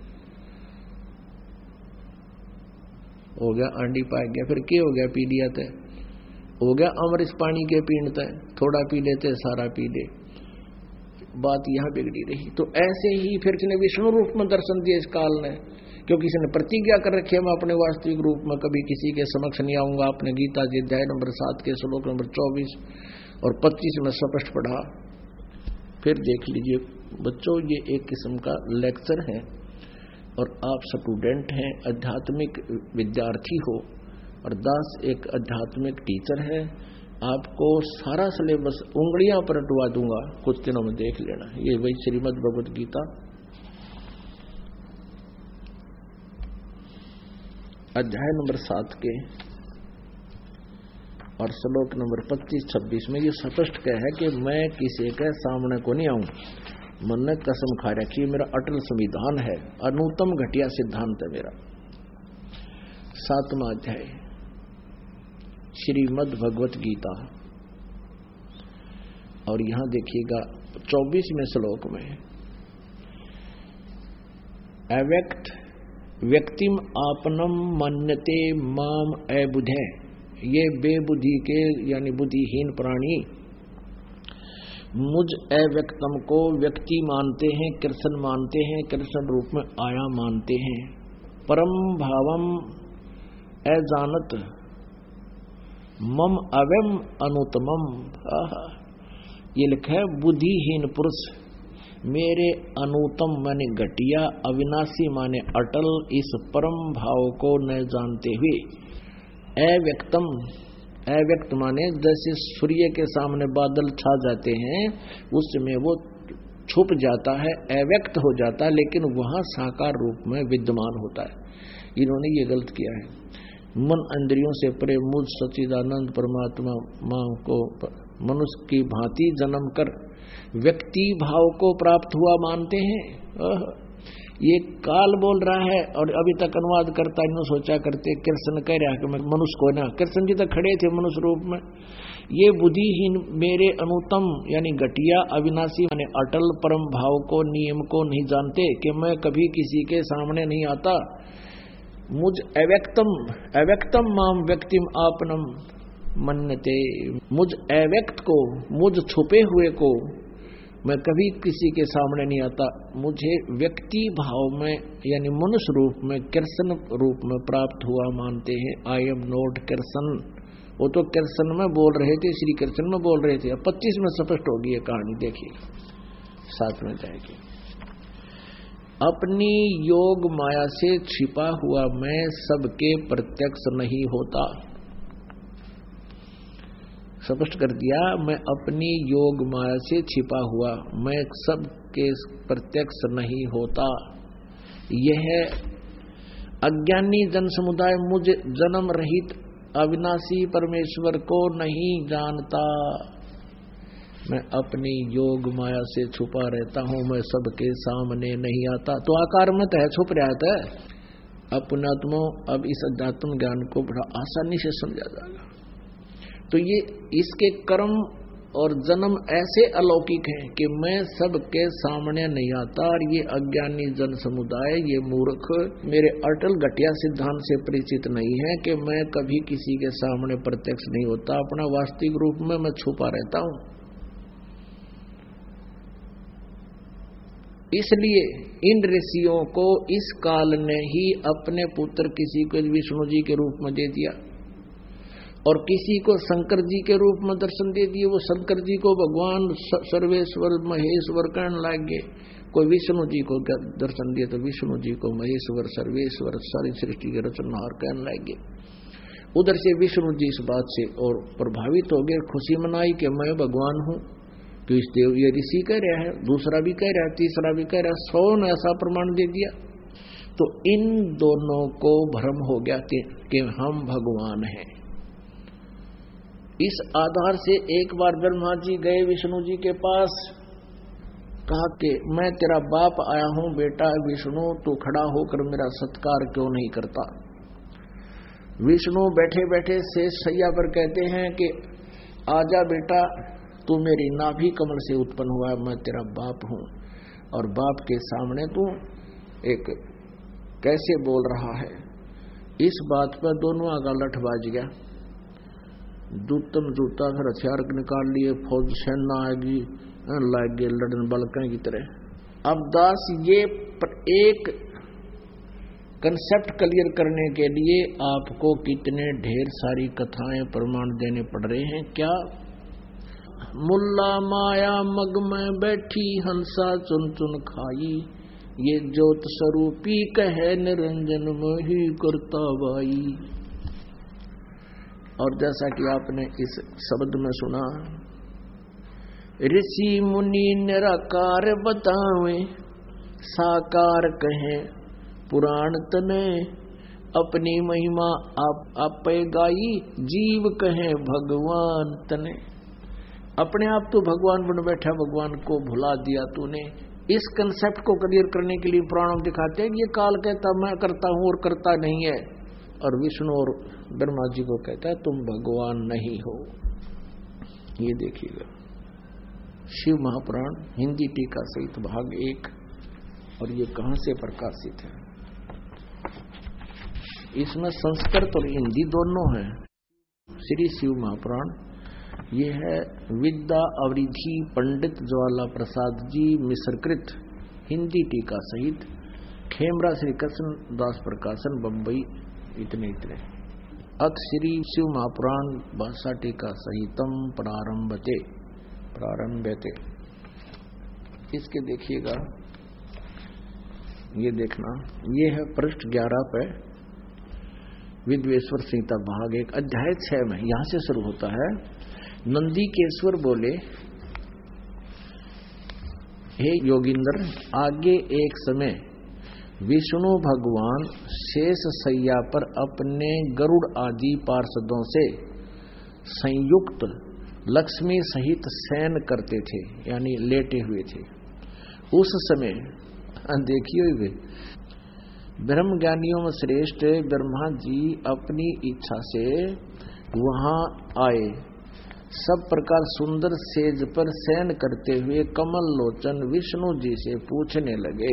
हो गया आंडी पाक गया, फिर क्या हो गया, पी लिया थे, हो गया अमृत पानी के पीणते, थोड़ा पी लेते सारा पी ले, बात यहां बिगड़ी रही। तो ऐसे ही फिर इसने विष्णु रूप में दर्शन दिया इस काल ने, क्योंकि इसने प्रतिज्ञा कर रखी है मैं अपने वास्तविक रूप में कभी किसी के समक्ष नहीं आऊंगा। आपने गीता जी अध्याय नंबर सात के श्लोक नंबर चौबीस और पच्चीस में स्पष्ट पढ़ा। फिर देख लीजिए बच्चों, ये एक किस्म का लेक्चर है, और आप स्टूडेंट हैं, आध्यात्मिक विद्यार्थी हो, और दास एक आध्यात्मिक टीचर है। आपको सारा सिलेबस उंगलियां पर हटवा दूंगा, कुछ दिनों में देख लेना। ये वही श्रीमद् भगवत गीता अध्याय नंबर सात के और श्लोक नंबर पच्चीस छब्बीस में ये स्पष्ट कह है कि मैं किसी के सामने को नहीं आऊं। मन ने कसम खा रखी, मेरा अटल संविधान है, अनुत्तम घटिया सिद्धांत है मेरा। सातवां अध्याय श्रीमद् भगवत गीता, और यहां देखिएगा चौबीसवें श्लोक में अव्यक्त व्यक्तिम आपनम मन्यते माम अबुधे, ये बेबुद्धि के यानी बुद्धिहीन प्राणी मुझ अव्यक्तम को व्यक्ति मानते हैं, कृष्ण मानते हैं, कृष्ण रूप में आया मानते हैं। परम भावम अजानत मम अवम अनुतमम, ये लिखा है बुद्धिहीन पुरुष मेरे अनुतम माने घटिया, अविनाशी माने अटल इस परम भाव को न जानते हुए, अव्यक्तम अव्यक्त माने जैसे सूर्य के सामने बादल छा जाते हैं उसमें वो छुप जाता है, अव्यक्त हो जाता है, लेकिन वहां साकार रूप में विद्यमान होता है। इन्होंने ये गलत किया है। मन इंद्रियों से परे मुझ सच्चिदानंद परमात्मा मां को मनुष्य की भांति जन्म कर व्यक्ति भाव को प्राप्त हुआ मानते हैं। ये काल बोल रहा है, और अभी तक अनुवाद करता इन्हों सोचा करते कृष्ण कह रहा कि मैं मनुष्य को ना, कृष्ण जी तो खड़े थे मनुष्य रूप में। ये बुद्धिहीन मेरे अनुतम यानी घटिया अविनाशी यानी अटल परम भाव को नियम को नहीं जानते कि मैं कभी किसी के सामने नहीं आता। मुझ अव्यक्तम अव्यक्तम माम व्यक्तिम आपनम मन्यते, मुझ अव्यक्त को, मुझ छुपे हुए को मैं कभी किसी के सामने नहीं आता। मुझे व्यक्ति भाव में यानी मनुष्य रूप में कृष्ण रूप में प्राप्त हुआ मानते हैं। आई एम नॉट कृष्ण, वो तो कृष्ण में बोल रहे थे, श्री कृष्ण में बोल रहे थे। अब पच्चीस में स्पष्ट होगी ये कहानी, देखिए साथ में जाएगी। अपनी योग माया से छिपा हुआ मैं सबके प्रत्यक्ष नहीं होता। स्पष्ट कर दिया, मैं अपनी योग माया से छिपा हुआ मैं सबके प्रत्यक्ष नहीं होता। यह अज्ञानी जन समुदाय मुझ जन्म रहित अविनाशी परमेश्वर को नहीं जानता। मैं अपनी योग माया से छुपा रहता हूं, मैं सबके सामने नहीं आता। तो आकार में तो है, छुप रहता है। अपनात्मो अब इस अध्यात्म ज्ञान को बड़ा आसानी से समझा जाएगा। तो ये इसके कर्म और जन्म ऐसे अलौकिक हैं कि मैं सबके सामने नहीं आता, और ये अज्ञानी जन समुदाय, ये मूर्ख मेरे अटल घटिया सिद्धांत से परिचित नहीं है कि मैं कभी किसी के सामने प्रत्यक्ष नहीं होता, अपना वास्तविक रूप में मैं छुपा रहता हूं। इसलिए इन ऋषियों को इस काल ने ही अपने पुत्र किसी को विष्णु जी के रूप में दे दिया और किसी को शंकर जी के रूप में दर्शन दे दिए। वो शंकर जी को भगवान सर्वेश्वर महेश्वर कहने लग गए, कोई विष्णु जी को दर्शन दिए तो विष्णु जी को महेश्वर सर्वेश्वर सारी सृष्टि के रचनहार कहने लग गए। उधर से विष्णु जी इस बात से और प्रभावित हो गए, खुशी मनाई कि मैं भगवान हूं। तो इस देव ये ऋषि कह रहा है, दूसरा भी कह रहा है, तीसरा भी कह रहा है, सौ ने ऐसा प्रमाण दे दिया। तो इन दोनों को भ्रम हो गया कि, कि हम भगवान हैं। इस आधार से एक बार ब्रह्मा जी गए विष्णु जी के पास, कहा कि मैं तेरा बाप आया हूं बेटा विष्णु, तू खड़ा होकर मेरा सत्कार क्यों नहीं करता। विष्णु बैठे बैठे शेष शैया पर कहते हैं कि आजा बेटा, तू मेरी नाभि कमल से उत्पन्न हुआ, मैं तेरा बाप हूं, और बाप के सामने तू एक कैसे बोल रहा है। इस बात पर दोनों आगा लठ बाज गया, जूतम जूता फिर हथियार निकाल लिए, फौज सेना आएगी, लाग गए लड़न बलका की तरह। अब दास ये एक कंसेप्ट क्लियर करने के लिए आपको कितने ढेर सारी कथाएं प्रमाण देने पड़ रहे हैं। क्या मुल्ला माया मग में बैठी हंसा चुन चुन खाई, ये ज्योत स्वरूपी कहे निरंजन मोही करता बाई। और जैसा कि आपने इस शब्द में सुना, ऋषि मुनि निराकार बतावे, साकार कहे पुराण तने, अपनी महिमा आप आपे गाई, जीव कहे भगवान तने। अपने आप तो भगवान बन बैठा, भगवान को भुला दिया तूने। इस कंसेप्ट को क्लियर करने के लिए पुराणों दिखाते हैं ये काल कहता मैं करता हूं और करता नहीं है, और विष्णु और ब्रह्मा जी को कहता है तुम भगवान नहीं हो। ये देखिएगा शिव महापुराण हिंदी टीका सहित भाग एक, और ये कहां से प्रकाशित है। इसमें संस्कृत और हिंदी दोनों हैं। श्री शिव महापुराण ये है विद्या अवरिधि पंडित ज्वाला प्रसाद जी मिश्रकृत हिंदी टीका सहित, खेमरा श्री कृष्ण दास प्रकाशन बम्बई, इतने इतने। अथ श्री शिव महापुराण भाषा टीका सहितम प्रारंभते प्रारंभते। इसके देखिएगा, ये देखना, ये है पृष्ठ ग्यारह पे विद्वेश्वर संहिता भाग एक अध्याय छह में यहां से शुरू होता है। नंदीकेश्वर बोले, हे योगिंद्र, आगे एक समय विष्णु भगवान शेष शैया पर अपने गरुड़ आदि पार्षदों से संयुक्त लक्ष्मी सहित शयन करते थे, यानी लेटे हुए थे। उस समय देखिए वे ब्रह्म ज्ञानियों में श्रेष्ठ ब्रह्मा जी अपनी इच्छा से वहां आए। सब प्रकार सुंदर सेज पर शयन करते हुए कमल लोचन विष्णु जी से पूछने लगे,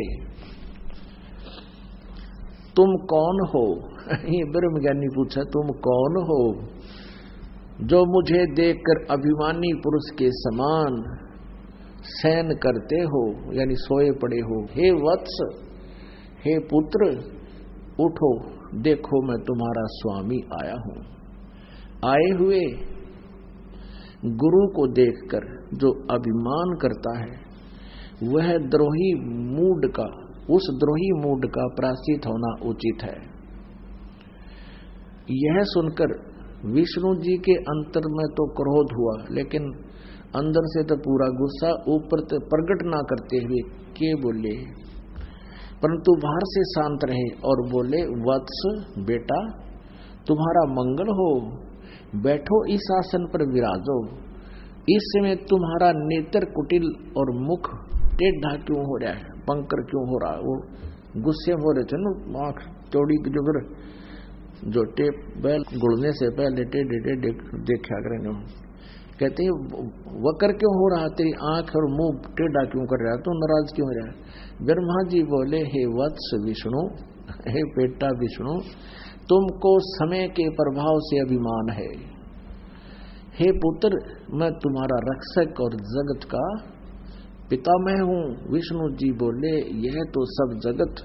तुम कौन हो? ये ब्रह्म ज्ञानी पूछा, तुम कौन हो जो मुझे देखकर अभिमानी पुरुष के समान शयन करते हो, यानी सोए पड़े हो। हे वत्स, हे पुत्र, उठो, देखो मैं तुम्हारा स्वामी आया हूं। आए हुए गुरु को देखकर जो अभिमान करता है वह द्रोही मूड का उस द्रोही मूड का प्रायश्चित होना उचित है। यह सुनकर विष्णु जी के अंतर में तो क्रोध हुआ, लेकिन अंदर से तो पूरा गुस्सा ऊपर तो प्रकट ना करते हुए के बोले, परंतु बाहर से शांत रहे और बोले, वत्स बेटा, तुम्हारा मंगल हो, बैठो इस आसन पर विराजो। इस समय तुम्हारा नेत्र कुटिल और मुख टेढ़ा क्यों हो रहा है, पंकर क्यों हो रहा है? वो गुस्से हो रहे थे ना, आंख चौड़ी जो फिर जो टेप बैल गुड़ने से पहले टेढ़े टेढ़े देखा करें, कहते हैं वक्र क्यों हो रहा, तेरी आंख और मुंह टेढ़ा क्यों कर रहा, तू नाराज क्यों हो रहा है। ब्रह्मा जी बोले, हे वत्स विष्णु, हे बेटा विष्णु, तुमको समय के प्रभाव से अभिमान है। हे पुत्र, मैं तुम्हारा रक्षक और जगत का पिता मैं हूं। विष्णु जी बोले, यह तो सब जगत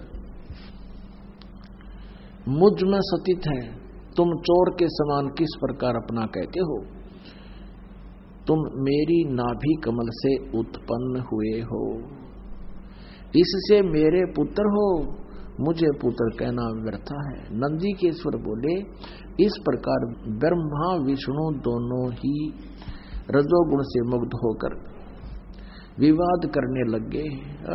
मुझ में स्थित है, तुम चोर के समान किस प्रकार अपना कहते हो। तुम मेरी नाभि कमल से उत्पन्न हुए हो, इससे मेरे पुत्र हो, मुझे पुत्र कहना व्यर्थ है। नंदी केश्वर बोले, इस प्रकार ब्रह्मा विष्णु दोनों ही रजोगुण से मुक्त होकर विवाद करने लगे।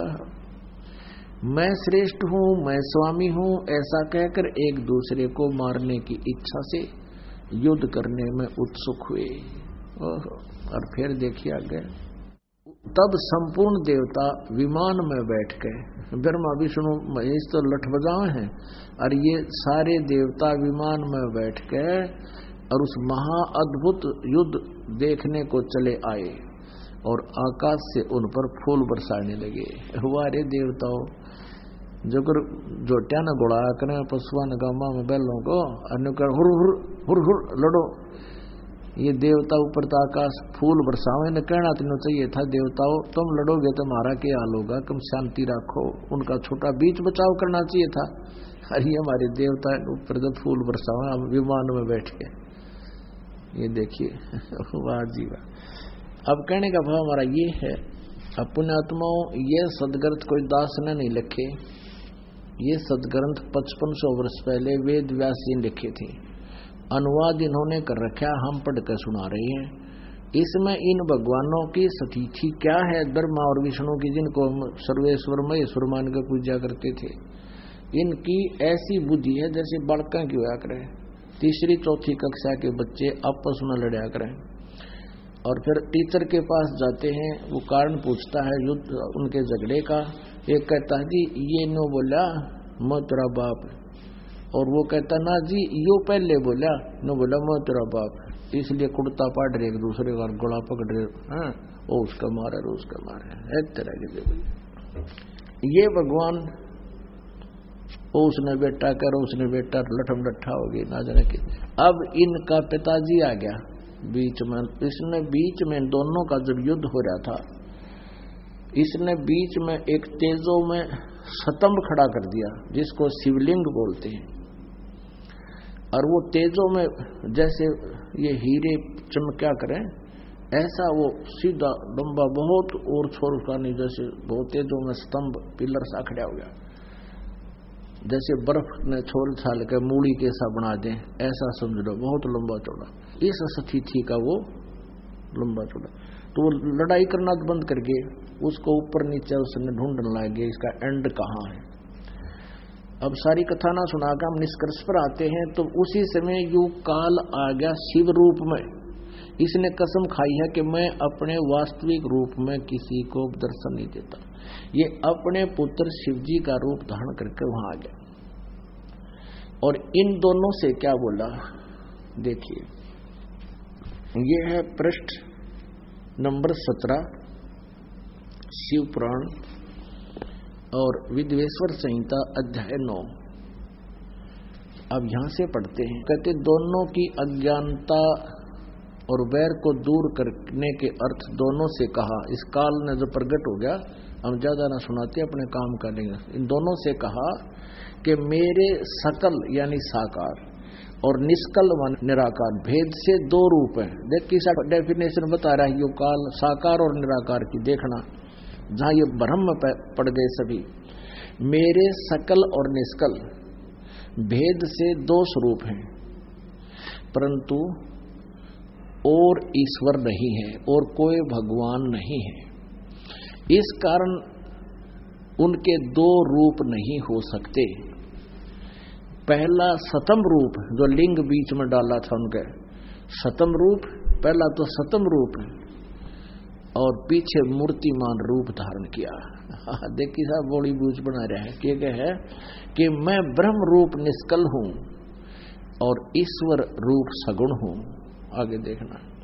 मैं श्रेष्ठ हूं, मैं स्वामी हूं, ऐसा कहकर एक दूसरे को मारने की इच्छा से युद्ध करने में उत्सुक हुए। और फिर देखिए आगे, तब संपूर्ण देवता विमान में बैठ गए। ब्रह्मा विष्णु महेश तो लठ बजाए हैं, और ये सारे देवता विमान में बैठ गए और उस महा अद्भुत युद्ध देखने को चले आए और आकाश से उन पर फूल बरसाने लगे। हमारे देवताओं जोकर जोटिया न गोड़ा करें पशुआ न गामा में बैलों को अनुकर हुर हुर हुर हुर लड़ो। ये देवता ऊपर तो आकाश फूल बरसावे न कहना तीनों चाहिए था, देवताओं तुम लड़ोगे तो हमारा क्या हाल होगा, कम शांति रखो, उनका छोटा बीच बचाव करना चाहिए था। अरे हमारे देवता ऊपर तो फूल बरसावे, हम विमान में बैठ के। ये देखिए वाह जी वाह। अब कहने का भाव हमारा ये है, अब पुण्यात्माओं ये सदग्रंथ कोई दास ने नहीं लिखे, ये सदग्रंथ पचपन सौ वर्ष पहले वेद व्यास जी लिखे थे, अनुवाद इन्होंने कर रखा, हम पढ़कर सुना रहे हैं। इसमें इन भगवानों की स्थिति क्या है, ब्रह्मा और विष्णु की, जिनको हम सर्वेश्वर महेश्वर मान कर पूजा करते थे, इनकी ऐसी बुद्धि है जैसे बालकों की होया करे। तीसरी चौथी कक्षा के बच्चे आपस में लड़ा करें, और फिर टीचर के पास जाते हैं, वो कारण पूछता है युद्ध उनके झगड़े का। एक कहता है जी ये नो बोला मैं तेरा बाप, और वो कहता ना जी यो पहले बोला, नो बोला मैं तेरा बाप, इसलिए कुर्ता पाट रहे एक दूसरे का गोला पकड़ रहे, हाँ वो उसका मारा रो उसका मारा, एक तरह के। ये भगवान वो उसने बेटा कर, उसने बेटा लठम लट्ठा हो गई ना जाने के। अब इनका पिताजी आ गया बीच में, इसने बीच में दोनों का जब युद्ध हो रहा था, इसने बीच में एक तेजो में स्तंभ खड़ा कर दिया जिसको शिवलिंग बोलते हैं, और वो तेजो में जैसे ये हीरे चमक्या करें ऐसा वो सीधा लंबा बहुत और छोर का नहीं, जैसे बहुत तेजो में स्तंभ पिलर सा खड़ा हो गया, जैसे बर्फ ने छोल छाल के मूड़ी के सा बना दें ऐसा समझ लो, बहुत लंबा चौड़ा। इस स्थिति का वो लंबा चौड़ा, तो वो लड़ाई करना बंद करके उसको ऊपर नीचे उसने ढूंढने लगे इसका एंड कहाँ है। अब सारी कथा ना सुनाकर हम निष्कर्ष पर आते हैं, तो उसी समय यू काल आ गया शिव रूप में। इसने कसम खाई है कि मैं अपने वास्तविक रूप में किसी को दर्शन नहीं देता। ये अपने पुत्र शिवजी का रूप धारण करके वहां आ गया, और इन दोनों से क्या बोला देखिए, ये है पृष्ठ नंबर सत्रह शिव पुराण और विद्वेश्वर संहिता अध्याय नौ। अब यहां से पढ़ते हैं, कहते दोनों की अज्ञानता और वैर को दूर करने के अर्थ दोनों से कहा। इस काल ने जो प्रकट हो गया, हम ज्यादा ना सुनाते अपने काम का लेंगे। इन दोनों से कहा कि मेरे सकल यानी साकार और निष्कल व निराकार भेद से दो रूप हैं। देख किसा डेफिनेशन बता रहा है यो काल, साकार और निराकार की। देखना जहां ये भ्रम पड़ गए सभी। मेरे सकल और निष्कल भेद से दो स्वरूप हैं, परंतु और ईश्वर नहीं है और कोई भगवान नहीं है। इस कारण उनके दो रूप नहीं हो सकते। पहला सतम रूप जो लिंग बीच में डाला था उनके, सतम रूप पहला तो सतम रूप और पीछे मूर्तिमान रूप धारण किया। देखिए साहब बड़ी बूझ बना रहा है कि है कि मैं ब्रह्म रूप निष्कल हूं और ईश्वर रूप सगुण हूं। आगे देखना,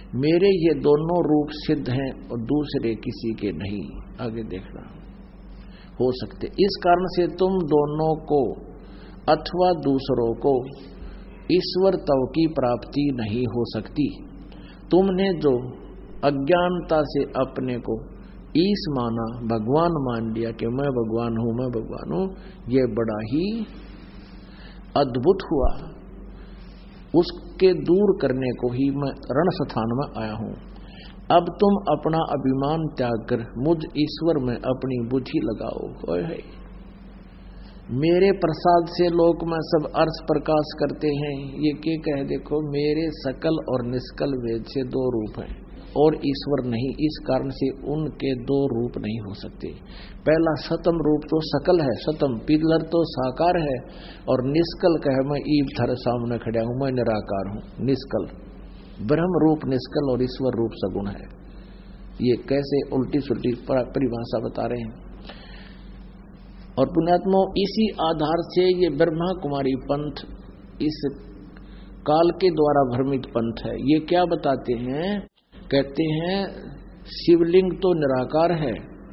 मेरे ये दोनों रूप सिद्ध हैं और दूसरे किसी के नहीं। आगे देखना हो सकते। इस कारण से तुम दोनों को अथवा दूसरों को ईश्वर तव की प्राप्ति नहीं हो सकती। तुमने जो अज्ञानता से अपने को ईश माना, भगवान मान लिया कि मैं भगवान हूं, मैं भगवान हूं, ये बड़ा ही अद्भुत हुआ। उसके दूर करने को ही मैं रण स्थान में आया हूं। अब तुम अपना अभिमान त्याग कर मुझ ईश्वर में अपनी बुद्धि लगाओ। ओए है मेरे प्रसाद से लोक में सब अर्थ प्रकाश करते हैं। ये क्या कहे देखो, मेरे सकल और निष्कल वेद से दो रूप हैं और ईश्वर नहीं। इस कारण से उनके दो रूप नहीं हो सकते। पहला सतम रूप तो सकल है, सतम पिलर तो साकार है, और निष्कल कहे मैं ईब थर सामने खड़ा हूं, मैं निराकार हूं। निष्कल ब्रह्म रूप निष्कल और ईश्वर रूप सगुण है। ये कैसे उल्टी सुल्टी परिभाषा बता रहे हैं। और पुण्यात्मा इसी आधार से ये ब्रह्मा कुमारी पंथ इस काल के द्वारा भ्रमित पंथ है। ये क्या बताते हैं, कहते हैं शिवलिंग तो निराकार है,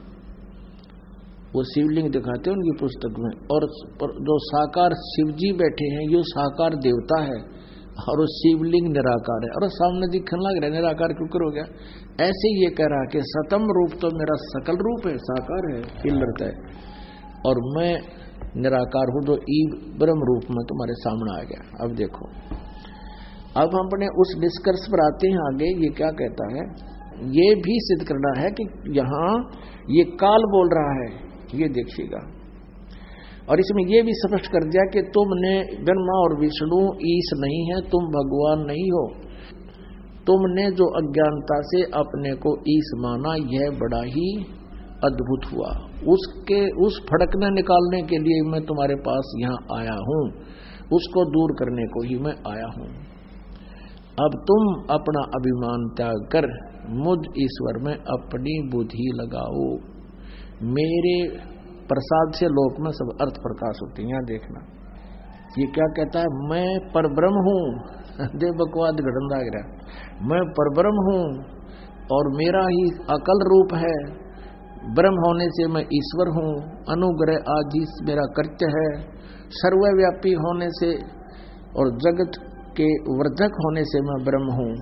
वो शिवलिंग दिखाते हैं उनकी पुस्तक में, और जो साकार शिवजी बैठे हैं ये साकार देवता है, और वो शिवलिंग निराकार है, और सामने दिखने लग रहा है निराकार क्यों कर हो गया। ऐसे ये कह रहा कि सतम रूप तो मेरा सकल रूप है, साकार है, पिलरत है, और मैं निराकार हूं जो ई ब्रह्म रूप में तुम्हारे सामने आ गया। अब देखो, अब हम अपने उस निष्कर्ष पर आते हैं आगे। ये क्या कहता है, ये भी सिद्ध करना है कि यहाँ ये काल बोल रहा है, ये देखिएगा। और इसमें ये भी स्पष्ट कर दिया कि तुमने ब्रह्मा और विष्णु ईश नहीं है, तुम भगवान नहीं हो। तुमने जो अज्ञानता से अपने को ईश माना, यह बड़ा ही अद्भुत हुआ। उसके उस फड़कने निकालने के लिए मैं तुम्हारे पास यहाँ आया हूँ, उसको दूर करने को ही मैं आया हूँ। अब तुम अपना अभिमान त्याग कर मुझ ईश्वर में अपनी बुद्धि लगाओ। मेरे प्रसाद से लोक में सब अर्थ प्रकाश होते हैं। यहाँ देखना ये क्या कहता है, मैं परब्रह्म हूँ। दे बकवाद घड़ंदा गिरा, मैं परब्रह्म हूँ और मेरा ही अकल रूप है। ब्रह्म होने से मैं ईश्वर हूँ, अनुग्रह आदि मेरा कृत्य है। सर्वव्यापी होने से और जगत के वर्धक होने से मैं ब्रह्म हूँ।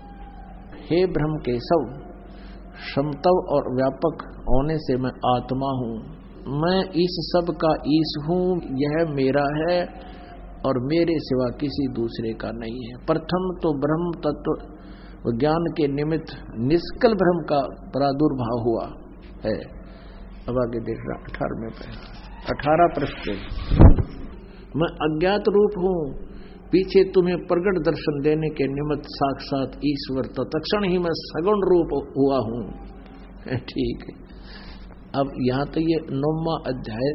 हे ब्रह्म केशव, समतव और व्यापक होने से मैं आत्मा हूँ। मैं इस सब का ईश हूँ, यह मेरा है और मेरे सिवा किसी दूसरे का नहीं है। प्रथम तो ब्रह्म तत्व ज्ञान के निमित्त निष्कल ब्रह्म का प्रादुर्भाव हुआ है। अब आगे देख रहा अठारहवें पे अठारह पृष्ठ, मैं अज्ञात रूप हूँ, पीछे तुम्हें प्रगट दर्शन देने के निमित्त साक्षात ईश्वर तो तत्क्षण ही मैं सगुण रूप हुआ हूँ। ठीक है, अब यहाँ तो ये नौवां अध्याय,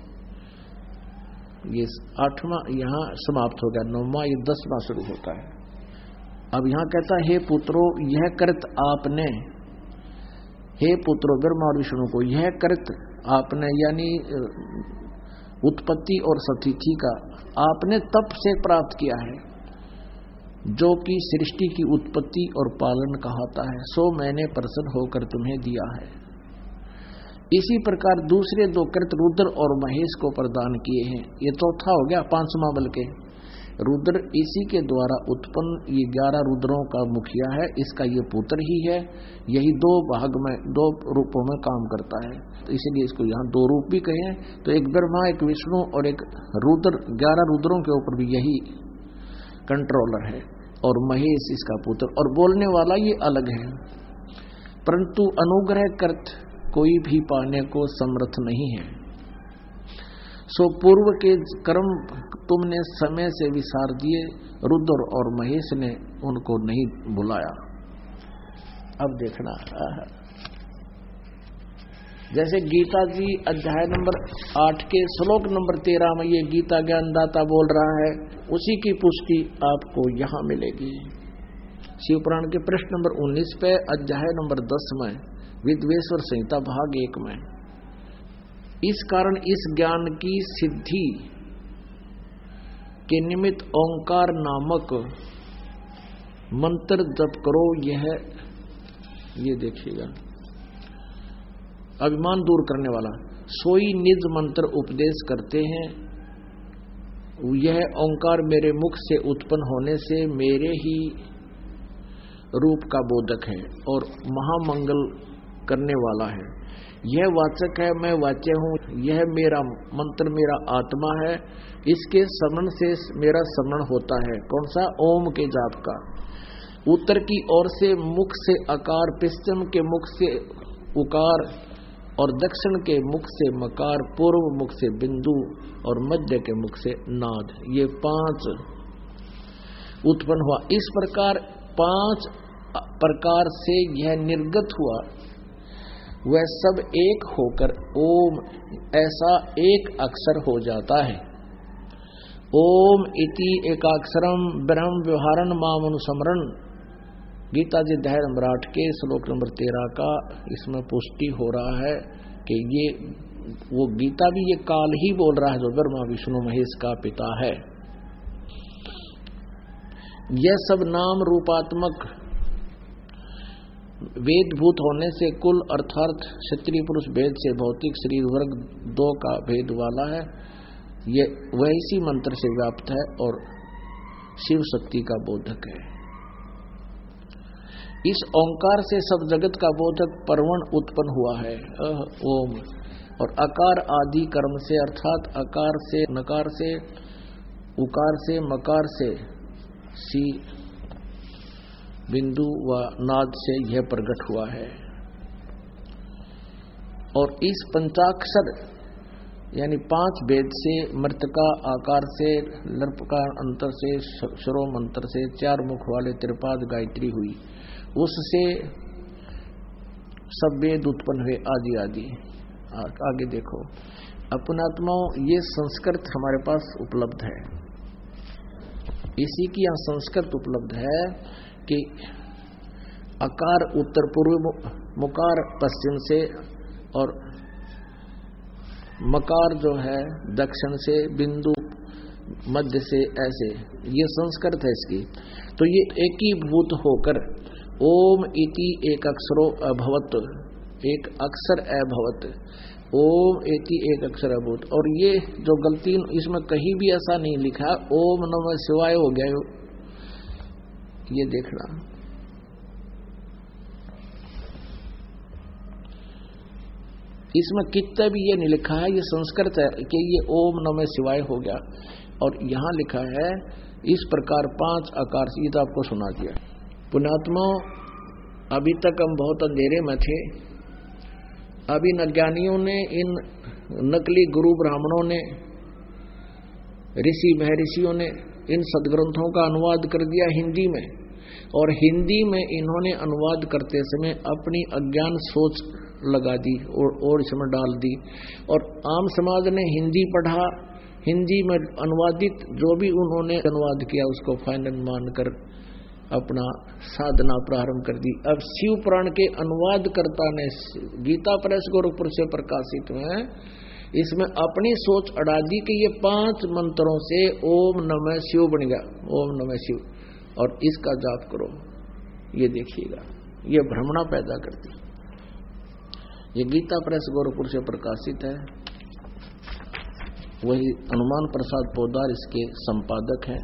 ये आठवां यहाँ समाप्त हो गया। नौवां ये दसवां शुरू होता है। अब यहाँ कहता है, हे पुत्रो यह कृत आपने, हे पुत्रो ब्रह्मा और विष्णु को यह कृत आपने, यानी उत्पत्ति और स्थिति का आपने तप से प्राप्त किया है, जो कि सृष्टि की उत्पत्ति और पालन कहता है, सो मैंने प्रसन्न होकर तुम्हें दिया है। इसी प्रकार दूसरे दो कृत रुद्र और महेश को प्रदान किए हैं। ये चौथा हो गया, पांचवा बल के रुद्र इसी के द्वारा उत्पन्न, ये ग्यारह रुद्रों का मुखिया है, इसका ये पुत्र ही है। यही दो भाग में, दो रूपों में काम करता है, तो इसलिए इसको यहाँ दो रूप भी कहे हैं। तो एक ब्रह्मा, एक विष्णु और एक रुद्र, ग्यारह रुद्रों के ऊपर भी यही कंट्रोलर है, और महेश इसका पुत्र, और बोलने वाला ये अलग है। परंतु अनुग्रह कृत कोई भी पाने को समर्थ नहीं है। सो पूर्व के कर्म तुमने समय से विसार दिए, रुद्र और महेश ने उनको नहीं बुलाया। अब देखना, जैसे गीता जी अध्याय नंबर आठ के श्लोक नंबर तेरह में ये गीता ज्ञानदाता बोल रहा है, उसी की पुष्टि आपको यहाँ मिलेगी। शिवपुराण के पृष्ठ नंबर उन्नीस पे अध्याय नंबर दस में विद्वेश्वर संहिता भाग एक में, इस कारण इस ज्ञान की सिद्धि के निमित्त ओंकार नामक मंत्र जप करो। यह ये देखिएगा, अभिमान दूर करने वाला। सोई निज मंत्र उपदेश करते हैं, यह ओंकार मेरे मुख से उत्पन्न होने से मेरे ही रूप का बोधक है और महामंगल करने वाला है। यह वाचक है, मैं वाच्य हूँ। यह मेरा मंत्र मेरा आत्मा है, इसके स्मरण से मेरा स्मरण होता है। कौन सा? ओम के जाप का। उत्तर की ओर से मुख से अकार, पश्चिम के मुख से उकार और दक्षिण के मुख से मकार, पूर्व मुख से बिंदु और मध्य के मुख से नाद। ये पांच उत्पन्न हुआ। इस प्रकार पांच प्रकार से यह निर्गत हुआ, वह सब एक होकर ओम ऐसा एक अक्षर हो जाता है। ओम इति एकाक्षरम ब्रह्म व्यवहारण माम अनुसमरण। गीता जी अध्याय नंबर आठ के श्लोक नंबर तेरह का इसमें पुष्टि हो रहा है कि ये वो गीता भी ये काल ही बोल रहा है जो ब्रह्मा विष्णु महेश का पिता है। यह सब नाम रूपात्मक वेदभूत होने से कुल अर्थात क्षत्रिय पुरुष भेद से भौतिक शरीर वर्ग दो का भेद वाला है। यह वह इसी मंत्र से व्याप्त है और शिव शक्ति का बोधक है। इस ओंकार से सब जगत का बोधक परवण उत्पन्न हुआ है। ओम और अकार आदि कर्म से अर्थात अकार से नकार से उकार से मकार से सी बिंदु व नाद से यह प्रकट हुआ है। और इस पंचाक्षर यानी पांच वेद से मृतका आकार से लर्पका अंतर से शरो मंत्र से चार मुख वाले त्रिपाद गायत्री हुई, उससे सब वेद उत्पन्न हुए आदि आदि। आगे देखो, अपनात्माओं ये संस्कृत हमारे पास उपलब्ध है, इसी की यहाँ संस्कृत उपलब्ध है कि अकार उत्तर पूर्व, मुकार पश्चिम से और मकार जो है दक्षिण से, बिंदु मध्य से, ऐसे ये संस्कृत है इसकी। तो ये एकीभूत होकर ओम इति एक अक्षरो अभवत, एक अक्षर अभवत, ओम इति एक अक्षर अभूत। और ये जो गलती इसमें कहीं भी ऐसा नहीं लिखा ओम नमः शिवाय हो गया, ये देखना। इसमें कितना भी ये नहीं लिखा है, ये संस्कृत है कि ये ओम नमः शिवाय हो गया। और यहां लिखा है इस प्रकार पांच आकार से, ये तो आपको सुना दिया। पुण्यात्माओं, अभी तक हम बहुत अंधेरे में थे। अभी अज्ञानियों ने, इन नकली गुरु ब्राह्मणों ने, ऋषि महर्षियों ने इन सदग्रंथों का अनुवाद कर दिया हिंदी में। और हिंदी में इन्होंने अनुवाद करते समय अपनी अज्ञान सोच लगा दी और, और इसमें डाल दी। और आम समाज ने हिंदी पढ़ा, हिंदी में अनुवादित जो भी उन्होंने अनुवाद किया उसको फाइनल मानकर अपना साधना प्रारंभ कर दी। अब शिव पुराण के अनुवादकर्ता ने गीता प्रेस गोरखपुर से प्रकाशित में इसमें अपनी सोच अड़ा दी कि ये पांच मंत्रों से ओम नमः शिव बन गया, ओम नमः शिव, और इसका जाप करो। ये देखिएगा, ये भ्रमणा पैदा करती। ये गीता प्रेस गोरखपुर से प्रकाशित है, वही हनुमान प्रसाद पोदार इसके संपादक हैं।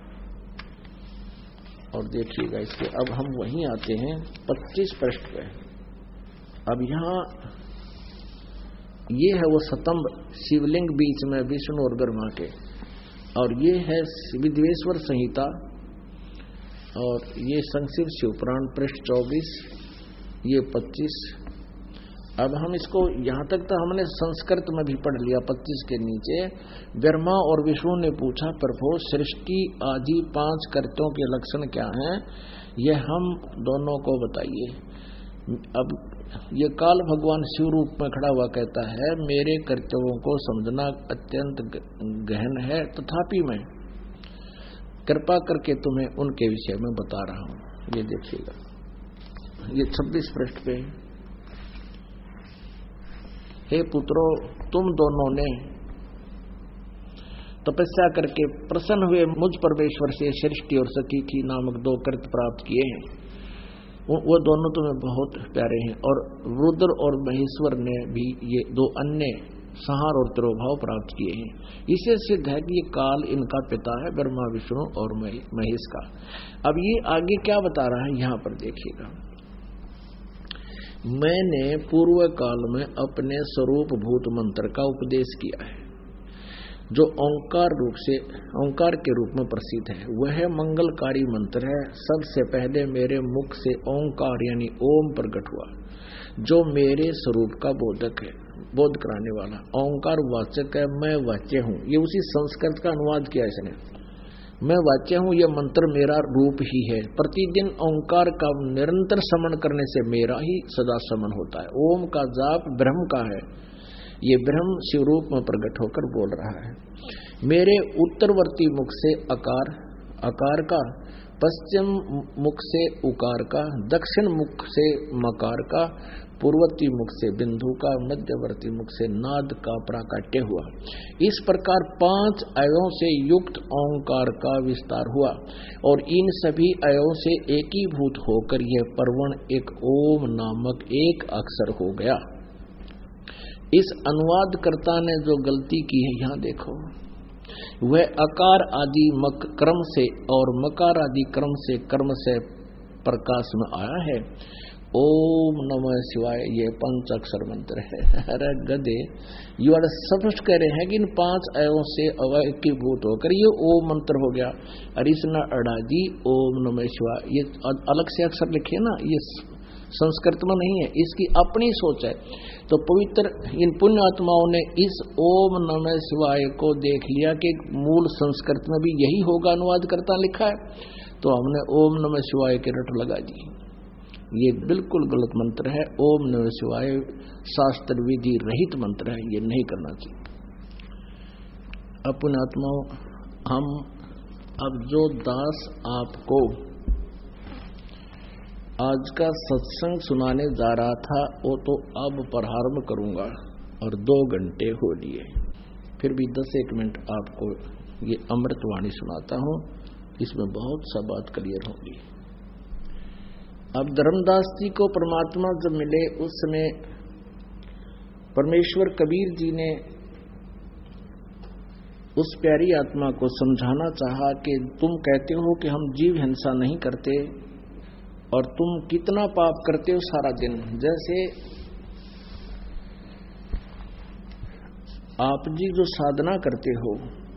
और देखिएगा इसके, अब हम वहीं आते हैं पच्चीस पृष्ठ पे। अब यहाँ ये है वो स्तंभ शिवलिंग बीच में विष्णु और ब्रह्मा के, और ये है विद्वेश्वर संहिता, और ये संक्षिप शिवपुराण पृष्ठ चौबीस, ये पच्चीस। अब हम इसको यहाँ तक तो हमने संस्कृत में भी पढ़ लिया। पच्चीस के नीचे ब्रह्मा और विष्णु ने पूछा, प्रभु सृष्टि आदि पांच कर्तव्यों के लक्षण क्या हैं, ये हम दोनों को बताइए। अब ये काल भगवान शिव रूप में खड़ा हुआ कहता है, मेरे कर्तव्यों को समझना अत्यंत गहन है, तथापि मैं कृपा करके तुम्हें उनके विषय में बता रहा हूं। ये देखिएगा, ये छब्बीस पृष्ठ पे, हे पुत्रों, तुम दोनों ने तपस्या करके प्रसन्न हुए मुझ परमेश्वर से सृष्टि और सकीखी नामक दो कृत प्राप्त किए हैं, वो दोनों तुम्हें बहुत प्यारे हैं। और रुद्र और महेश्वर ने भी ये दो अन्य संहार और तिरोभाव प्राप्त किए हैं। इसे सिद्ध है कि ये काल इनका पिता है, ब्रह्मा विष्णु और महेश का। अब ये आगे क्या बता रहा है यहां पर देखिएगा। मैंने पूर्व काल में अपने स्वरूप भूत मंत्र का उपदेश किया है, जो ओंकार रूप से ओंकार के रूप में प्रसिद्ध है। वह मंगलकारी मंत्र है। सबसे पहले मेरे मुख से ओंकार यानी ओम प्रकट हुआ, जो मेरे स्वरूप का बोधक है, बोध कराने वाला। ओंकार वाचक है, मैं वाच्य हूँ। ये उसी संस्कृत का अनुवाद किया इसने। मैं वाच्य हूँ, यह मंत्र मेरा रूप ही है। प्रतिदिन ओंकार का निरंतर समन करने से मेरा ही सदा समन होता है। ओम का जाप ब्रह्म का है, ये ब्रह्म शिवरूप में प्रकट होकर बोल रहा है। मेरे उत्तरवर्ती मुख से अकार अकार का, पश्चिम मुख से उकार का, दक्षिण मुख से मकार का, पूर्ववर्ती मुख से बिंदु का, मध्यवर्ती मुख से नाद का प्राकट्य हुआ। इस प्रकार पांच अयों से युक्त ओंकार का विस्तार हुआ और इन सभी अयों से एकीभूत होकर यह परवण एक ओम नामक एक अक्षर हो गया। इस अनुवादकर्ता ने जो गलती की है यहां देखो, वह अकार आदि मक क्रम से और मकार आदि क्रम से कर्म से प्रकाश में आया है। ओम नमः शिवाय ये पंच अक्षर मंत्र है। अरे गधे, यू आर स्पष्ट कह रहे हैं कि इन पांच अयों से एकीभूत होकर ये ओम मंत्र हो गया। अरिसना अड़ाजी ओम नमः शिवाय, ये अलग से अक्षर लिखे ना, ये संस्कृत में नहीं है, इसकी अपनी सोच है। तो पवित्र इन पुण्य आत्माओं ने इस ओम नमः शिवाय को देख लिया कि मूल संस्कृत में भी यही होगा, अनुवाद करता लिखा है, तो हमने ओम नमः शिवाय के रट लगा दी। ये बिल्कुल गलत मंत्र है। ओम नमः शिवाय शास्त्र विधि रहित मंत्र है, ये नहीं करना चाहिए। अपने आत्माओं, हम अब जो दास आपको आज का सत्संग सुनाने जा रहा था वो तो अब प्रारंभ करूंगा और दो घंटे हो लिए, फिर भी दस एक मिनट आपको ये अमृतवाणी सुनाता हूं, इसमें बहुत सा बात क्लियर होगी। अब धर्मदास जी को परमात्मा जब मिले उस समय परमेश्वर कबीर जी ने उस प्यारी आत्मा को समझाना चाहा कि तुम कहते हो कि हम जीव हिंसा नहीं करते और तुम कितना पाप करते हो सारा दिन। जैसे आप जी जो साधना करते हो,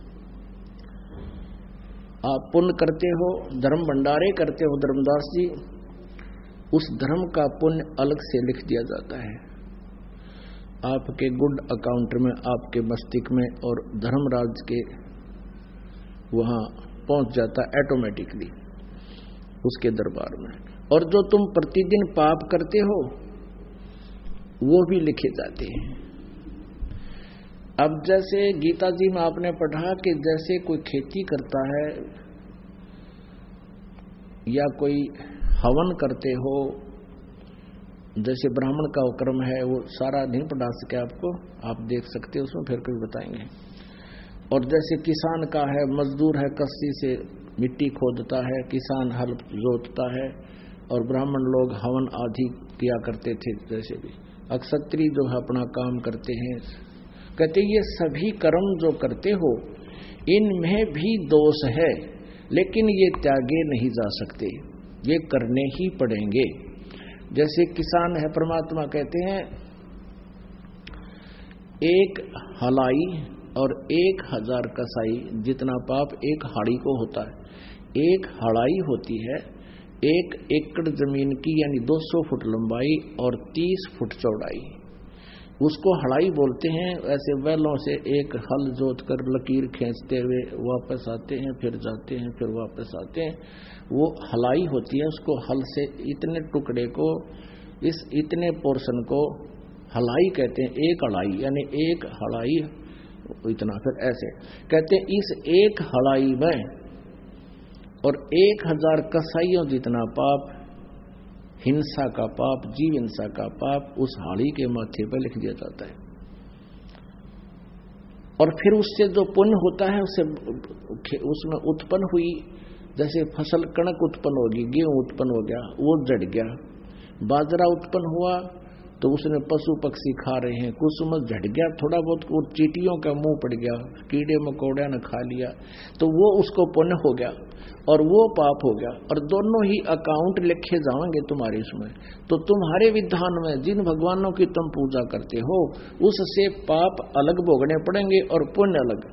आप पुण्य करते हो, धर्म भंडारे करते हो धर्मदास जी, उस धर्म का पुण्य अलग से लिख दिया जाता है आपके गुड अकाउंट में, आपके मस्तिष्क में, और धर्मराज के वहां पहुंच जाता है ऑटोमेटिकली उसके दरबार में। और जो तुम प्रतिदिन पाप करते हो वो भी लिखे जाते हैं। अब जैसे गीता जी में आपने पढ़ा कि जैसे कोई खेती करता है या कोई हवन करते हो, जैसे ब्राह्मण का क्रम है, वो सारा नहीं पढ़ा सके आपको, आप देख सकते हो उसमें, फिर कभी बताएंगे। और जैसे किसान का है, मजदूर है कस्सी से मिट्टी खोदता है, किसान हल जोतता है, और ब्राह्मण लोग हवन आदि किया करते थे। जैसे भी अक्षत्री जो है अपना काम करते हैं। कहते ये सभी कर्म जो करते हो इनमें भी दोष है, लेकिन ये त्यागे नहीं जा सकते, ये करने ही पड़ेंगे। जैसे किसान है, परमात्मा कहते हैं एक हलाई और एक हजार कसाई जितना पाप एक हाड़ी को होता है। एक हड़ाई होती है एक एकड़ जमीन की, यानी दो सौ फुट लंबाई और तीस फुट चौड़ाई, उसको हड़ाई बोलते हैं। ऐसे बैलों से एक हल जोत कर लकीर खींचते हुए वापस आते हैं, फिर जाते हैं, फिर वापस आते हैं, वो हलाई होती है। उसको हल से इतने टुकड़े को, इस इतने पोर्शन को हलाई कहते हैं। एक हड़ाई यानी एक हड़ाई इतना, फिर ऐसे कहते हैं। इस एक हड़ाई में और एक हजार कसाईयों जितना पाप, हिंसा का पाप, जीव हिंसा का पाप उस हाड़ी के माथे पर लिख दिया जाता है। और फिर उससे जो पुण्य होता है उससे उसमें उत्पन्न हुई, जैसे फसल कणक उत्पन्न होगी, गेहूं उत्पन्न हो गया, वो जड़ गया, बाजरा उत्पन्न हुआ तो उसने पशु पक्षी खा रहे हैं, कुछ समय झड़ गया, थोड़ा बहुत वो चींटियों का मुंह पड़ गया, कीड़े मकोड़े ने खा लिया, तो वो उसको पुण्य हो गया और वो पाप हो गया, और दोनों ही अकाउंट लिखे जाएंगे तुम्हारे इसमें। तो तुम्हारे विधान में जिन भगवानों की तुम पूजा करते हो उससे पाप अलग भोगने पड़ेंगे और पुण्य अलग।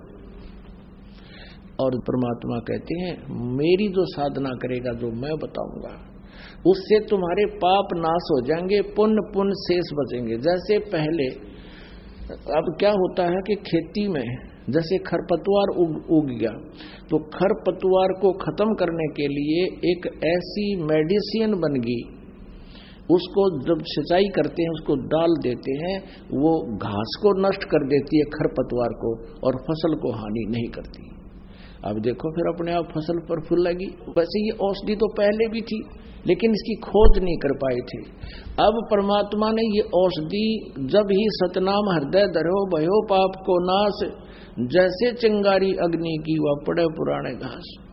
और परमात्मा कहते हैं मेरी जो साधना करेगा, जो मैं बताऊंगा, उससे तुम्हारे पाप नाश हो जाएंगे, पुण्य पुण्य शेष बचेंगे। जैसे पहले अब क्या होता है कि खेती में जैसे खरपतवार उग, उग गया, तो खरपतवार को खत्म करने के लिए एक ऐसी मेडिसिन बन गई, उसको जब सिंचाई करते हैं उसको डाल देते हैं, वो घास को नष्ट कर देती है खरपतवार को, और फसल को हानि नहीं करती। अब देखो फिर अपने आप फसल पर फूल लगी। वैसे ये औषधि तो पहले भी थी, लेकिन इसकी खोज नहीं कर पाए थे। अब परमात्मा ने ये औषधि जब ही सतनाम हृदय धरो भयो पाप को नाश, जैसे चिंगारी अग्नि की वह पड़े पुराने घास।